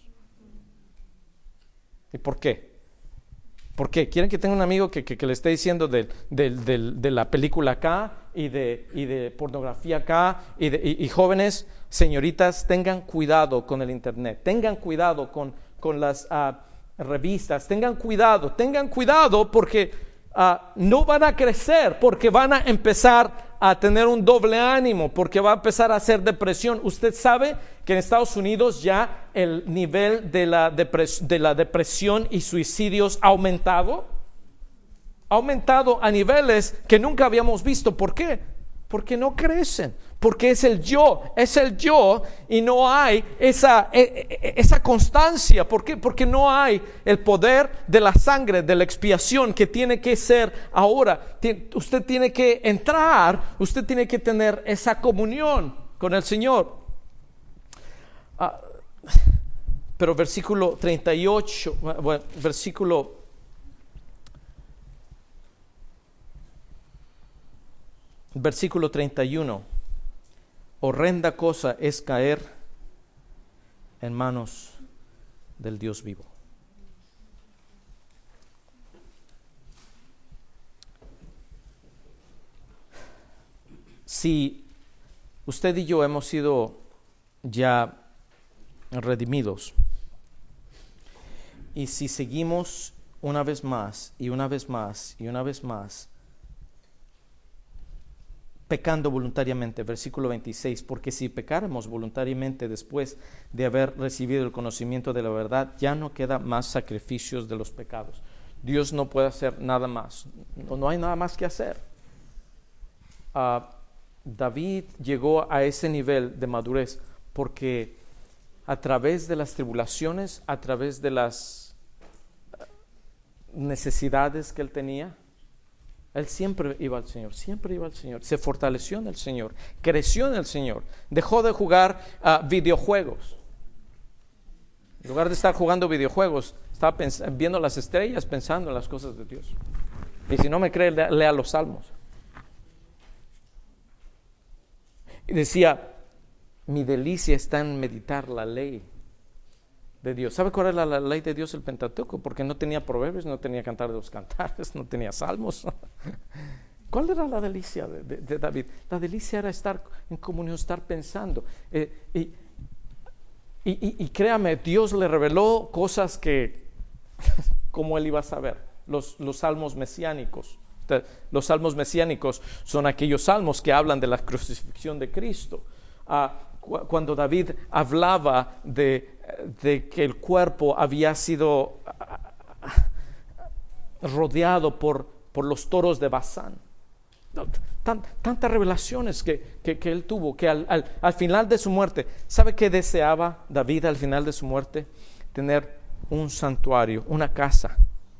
¿Y por qué? ¿Por qué? ¿Quieren que tenga un amigo que le esté diciendo de la película acá y de pornografía acá? Y jóvenes, señoritas, tengan cuidado con el internet, tengan cuidado con las revistas, tengan cuidado porque no van a crecer, porque van a empezar a tener un doble ánimo, porque va a empezar a hacer depresión. Usted sabe que en Estados Unidos ya el nivel de la depresión y suicidios ha aumentado. Ha aumentado a niveles que nunca habíamos visto. ¿Por qué? Porque no crecen. Porque es el yo y no hay esa constancia. ¿Por qué? Porque no hay el poder de la sangre, de la expiación que tiene que ser ahora. Usted tiene que entrar, usted tiene que tener esa comunión con el Señor. Pero versículo 38, bueno, versículo 31. Horrenda cosa es caer en manos del Dios vivo. Si usted y yo hemos sido ya redimidos, y si seguimos una vez más y una vez más y una vez más pecando voluntariamente, versículo 26, porque si pecáramos voluntariamente después de haber recibido el conocimiento de la verdad, ya no queda más sacrificios de los pecados. Dios no puede hacer nada más, no hay nada más que hacer. David llegó a ese nivel de madurez porque a través de las tribulaciones, a través de las necesidades que él tenía, él siempre iba al Señor, se fortaleció en el Señor, creció en el Señor, dejó de jugar videojuegos. En lugar de estar jugando videojuegos, estaba viendo las estrellas, pensando en las cosas de Dios. Y si no me cree, lea los Salmos. Y decía, mi delicia está en meditar la ley de Dios. ¿Sabe cuál era la ley de Dios? El Pentateuco, porque no tenía proverbios, no tenía cantar de los cantares, no tenía salmos. ¿Cuál era la delicia de David? La delicia era estar en comunión, estar pensando. Y créame, Dios le reveló cosas que, como él iba a saber, los salmos mesiánicos. Los salmos mesiánicos son aquellos salmos que hablan de la crucifixión de Cristo. Cuando David hablaba de que el cuerpo había sido rodeado por los toros de Basán. Tantas revelaciones que él tuvo, que al final de su muerte, ¿sabe qué deseaba David al final de su muerte? Tener un santuario, una casa.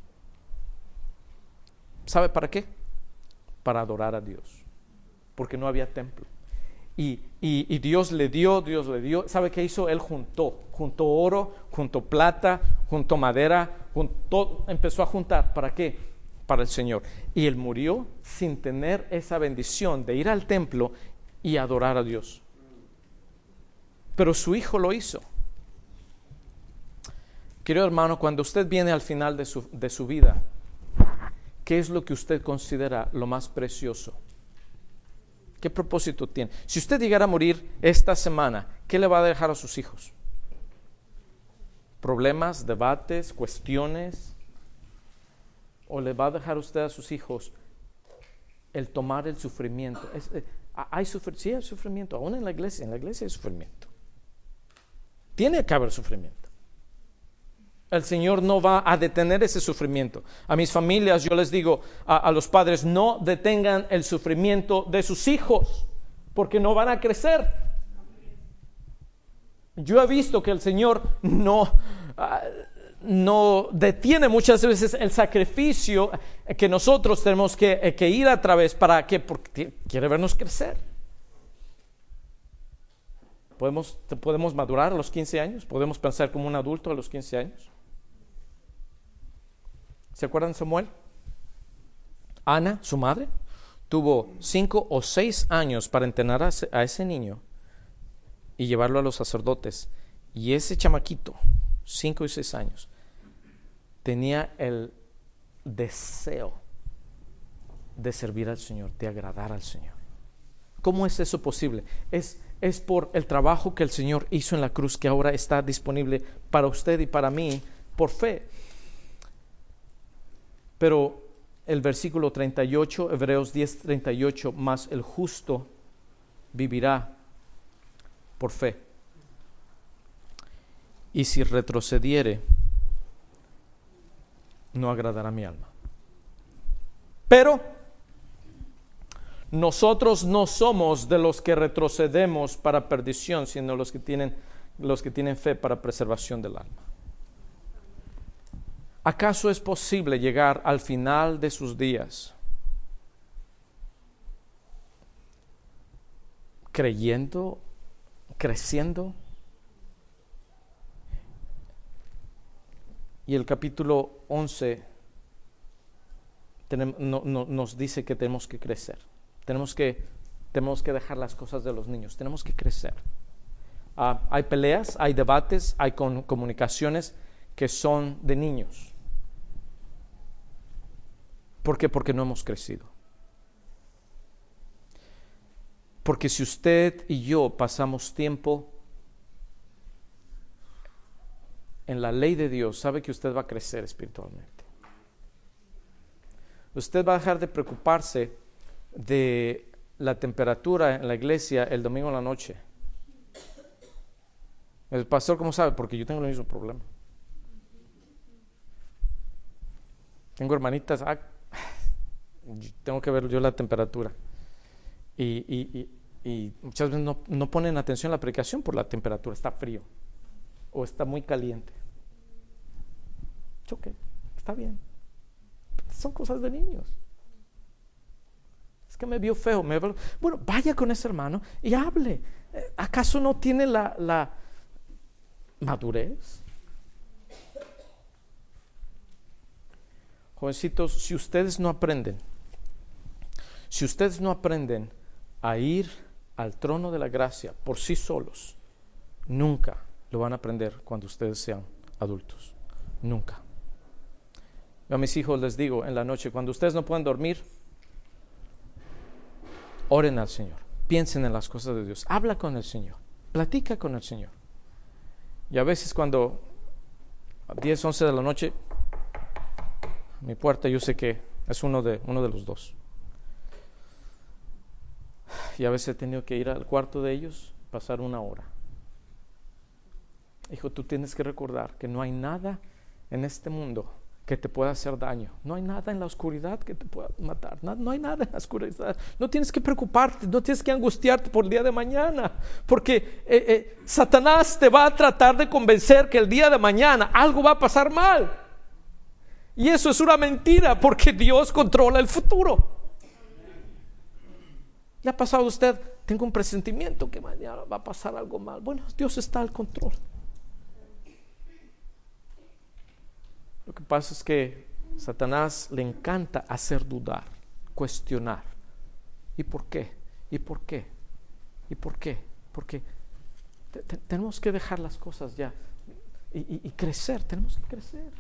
¿Sabe para qué? Para adorar a Dios, porque no había templo. Y Dios le dio. ¿Sabe qué hizo? Él juntó oro, juntó plata, juntó madera, empezó a juntar. ¿Para qué? Para el Señor. Y él murió sin tener esa bendición de ir al templo y adorar a Dios. Pero su hijo lo hizo. Querido hermano, cuando usted viene al final de su vida, ¿qué es lo que usted considera lo más precioso? ¿Qué propósito tiene? Si usted llegara a morir esta semana, ¿qué le va a dejar a sus hijos? ¿Problemas, debates, cuestiones? ¿O le va a dejar usted a sus hijos el tomar el sufrimiento? Sí hay sufrimiento, aún en la iglesia hay sufrimiento. Tiene que haber sufrimiento. El Señor no va a detener ese sufrimiento. A mis familias yo les digo, a los padres, no detengan el sufrimiento de sus hijos, porque no van a crecer. Yo he visto que el Señor no detiene muchas veces el sacrificio que nosotros tenemos que ir a través. ¿Para qué? Porque quiere vernos crecer. ¿Podemos madurar a los 15 años? ¿Podemos pensar como un adulto a los 15 años? ¿Se acuerdan de Samuel? Ana, su madre, tuvo 5 o 6 años para entrenar a ese niño y llevarlo a los sacerdotes. Y ese chamaquito, 5 y 6 años, tenía el deseo de servir al Señor, de agradar al Señor. ¿Cómo es eso posible? Es por el trabajo que el Señor hizo en la cruz, que ahora está disponible para usted y para mí por fe. Pero el versículo 38, Hebreos 10:38, más el justo vivirá por fe. Y si retrocediere, no agradará mi alma. Pero nosotros no somos de los que retrocedemos para perdición, sino los que tienen fe para preservación del alma. ¿Acaso es posible llegar al final de sus días creyendo, creciendo? Y el capítulo 11 nos dice que tenemos que crecer. Tenemos que dejar las cosas de los niños. Tenemos que crecer. Hay peleas, hay debates, hay comunicaciones que son de niños. ¿Por qué? Porque no hemos crecido. Porque si usted y yo pasamos tiempo en la ley de Dios, sabe que usted va a crecer espiritualmente. Usted va a dejar de preocuparse de la temperatura en la iglesia el domingo en la noche. El pastor, ¿cómo sabe? Porque yo tengo el mismo problema. Tengo hermanitas, tengo que ver yo la temperatura. Y muchas veces no ponen atención a la predicación por la temperatura. Está frío o está muy caliente. Ok, está bien. Son cosas de niños. Es que me vio feo. Bueno, vaya con ese hermano y hable. ¿Acaso no tiene la madurez? Jovencitos, si ustedes no aprenden a ir al trono de la gracia por sí solos, nunca lo van a aprender cuando ustedes sean adultos. Nunca. Yo a mis hijos les digo en la noche, cuando ustedes no pueden dormir, oren al Señor, piensen en las cosas de Dios, habla con el Señor, platica con el Señor. Y a veces cuando a 10, 11 de la noche, mi puerta, yo sé que es uno de los dos. Y a veces he tenido que ir al cuarto de ellos, pasar 1 hora. Hijo, tú tienes que recordar que no hay nada en este mundo que te pueda hacer daño. No hay nada en la oscuridad que te pueda matar. No hay nada en la oscuridad. No tienes que preocuparte, no tienes que angustiarte por el día de mañana, porque Satanás te va a tratar de convencer que el día de mañana algo va a pasar mal. Y eso es una mentira, porque Dios controla el futuro. ¿Le ha pasado a usted? Tengo un presentimiento que mañana va a pasar algo mal. Bueno, Dios está al control. Lo que pasa es que a Satanás le encanta hacer dudar, cuestionar. ¿Y por qué? ¿Y por qué? ¿Y por qué? Porque tenemos que dejar las cosas ya y crecer, tenemos que crecer.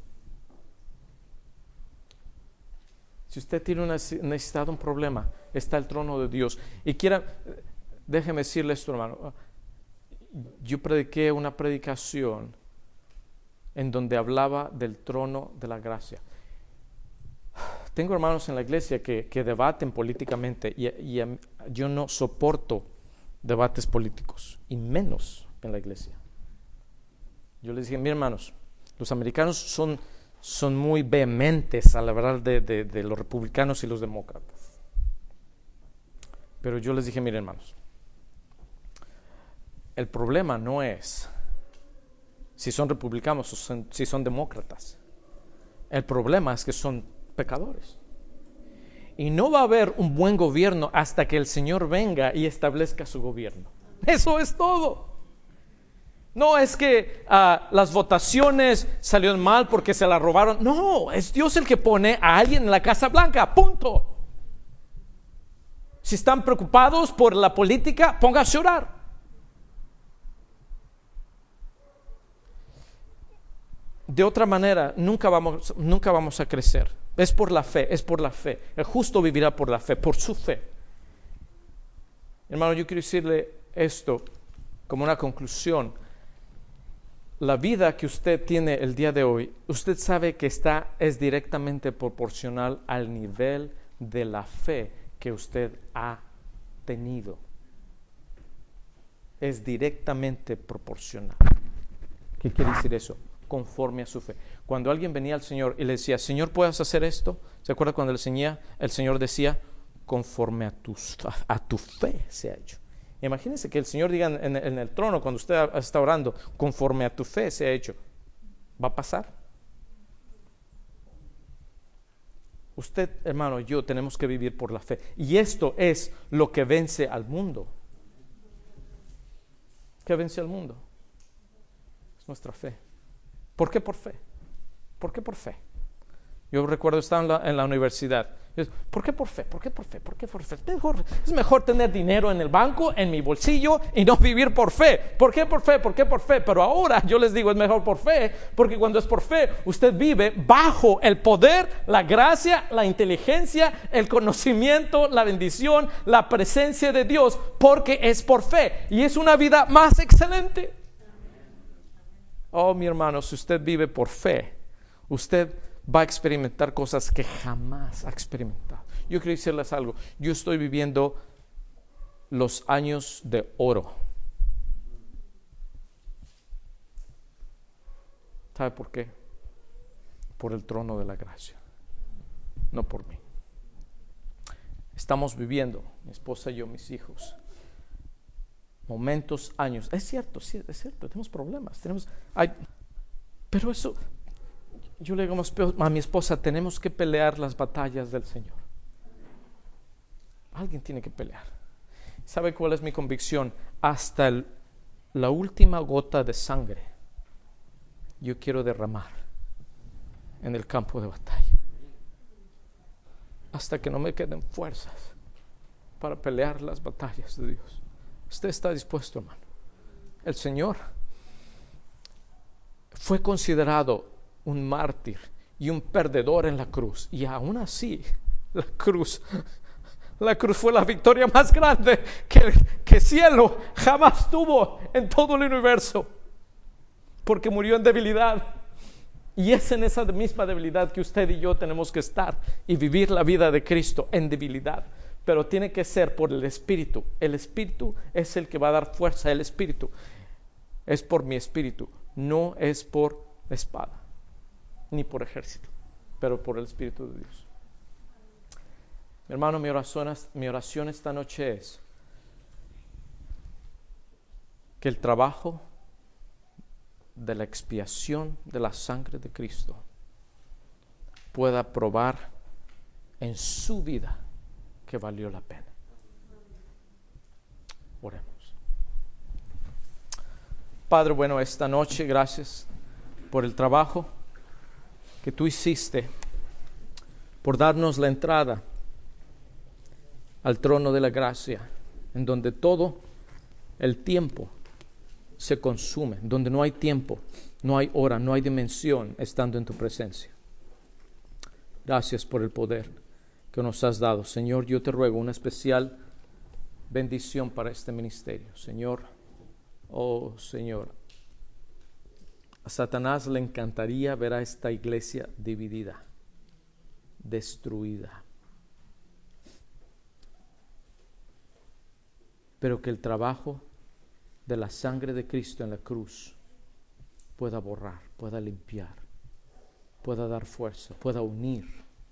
Si usted tiene una necesidad, un problema, está el trono de Dios. Y déjeme decirle esto, hermano. Yo prediqué una predicación en donde hablaba del trono de la gracia. Tengo hermanos en la iglesia que debaten políticamente y yo no soporto debates políticos, y menos en la iglesia. Yo les dije, miren hermanos, los americanos son muy vehementes al hablar de los republicanos y los demócratas. Pero yo les dije, miren hermanos, el problema no es si son republicanos o si son demócratas. El problema es que son pecadores. Y no va a haber un buen gobierno hasta que el Señor venga y establezca su gobierno. Eso es todo. No es que las votaciones salieron mal porque se las robaron. No, es Dios el que pone a alguien en la Casa Blanca, punto. Si están preocupados por la política, pónganse a orar. De otra manera, nunca vamos a crecer. Es por la fe. El justo vivirá por la fe, por su fe. Hermano, yo quiero decirle esto como una conclusión. La vida que usted tiene el día de hoy, usted sabe que es directamente proporcional al nivel de la fe que usted ha tenido. Es directamente proporcional. ¿Qué quiere decir eso? conforme a su fe. Cuando alguien venía al Señor y le decía, Señor, ¿puedes hacer esto? ¿Se acuerda cuando el Señor decía, conforme a tu fe se ha hecho? Imagínense que el Señor diga en el trono, cuando usted está orando, conforme a tu fe se ha hecho. ¿Va a pasar? Usted, hermano, y yo tenemos que vivir por la fe. Y esto es lo que vence al mundo. ¿Qué vence al mundo? Es nuestra fe. ¿Por qué por fe? ¿Por qué por fe? Yo recuerdo estar en la universidad. ¿Por qué por fe? ¿Por qué por fe? ¿Por qué por fe? Es mejor tener dinero en el banco, en mi bolsillo, y no vivir por fe. ¿Por qué por fe? ¿Por qué por fe? Pero ahora yo les digo, es mejor por fe, porque cuando es por fe, usted vive bajo el poder, la gracia, la inteligencia, el conocimiento, la bendición, la presencia de Dios, porque es por fe. Y es una vida más excelente. Oh, mi hermano, si usted vive por fe, usted va a experimentar cosas que jamás ha experimentado. Yo quiero decirles algo. Yo estoy viviendo los años de oro. ¿Sabe por qué? Por el trono de la gracia, no por mí. Estamos viviendo, mi esposa y yo, mis hijos, momentos, años. Es cierto, sí, es cierto, tenemos problemas, pero eso, yo le digo a mi esposa, tenemos que pelear las batallas del Señor. Alguien tiene que pelear. ¿Sabe cuál es mi convicción? Hasta la última gota de sangre yo quiero derramar en el campo de batalla, hasta que no me queden fuerzas para pelear las batallas de Dios. ¿Usted está dispuesto, hermano? El Señor fue considerado un mártir y un perdedor en la cruz, y aún así la cruz fue la victoria más grande que cielo jamás tuvo en todo el universo, porque murió en debilidad. Y es en esa misma debilidad que usted y yo tenemos que estar y vivir la vida de Cristo, en debilidad. Pero tiene que ser por el Espíritu. El Espíritu es el que va a dar fuerza. El Espíritu es por mi Espíritu, no es por espada ni por ejército, pero por el Espíritu de Dios. Mi hermano, mi oración esta noche es que el trabajo de la expiación de la sangre de Cristo pueda probar en su vida que valió la pena. Oremos. Padre bueno, esta noche gracias por el trabajo que tú hiciste, por darnos la entrada al trono de la gracia, en donde todo el tiempo se consume, donde no hay tiempo, no hay hora, no hay dimensión estando en tu presencia. Gracias por el poder que nos has dado. Señor, yo te ruego una especial bendición para este ministerio. Señor, oh Señor, a Satanás le encantaría ver a esta iglesia dividida, destruida. Pero que el trabajo de la sangre de Cristo en la cruz pueda borrar, pueda limpiar, pueda dar fuerza, pueda unir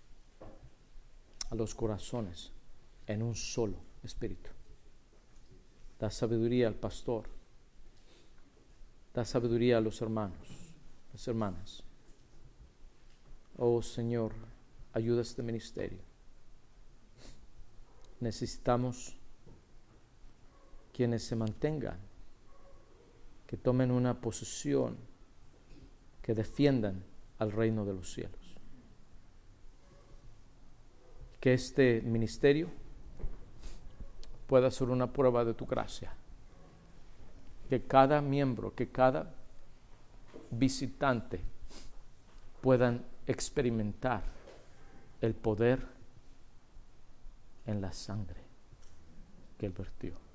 a los corazones en un solo espíritu. Da sabiduría al pastor, da sabiduría a los hermanos, las hermanas. Oh Señor, ayuda a este ministerio. Necesitamos quienes se mantengan, que tomen una posición, que defiendan al reino de los cielos. Que este ministerio pueda ser una prueba de tu gracia. Que cada miembro, que cada visitante puedan experimentar el poder en la sangre que Él vertió.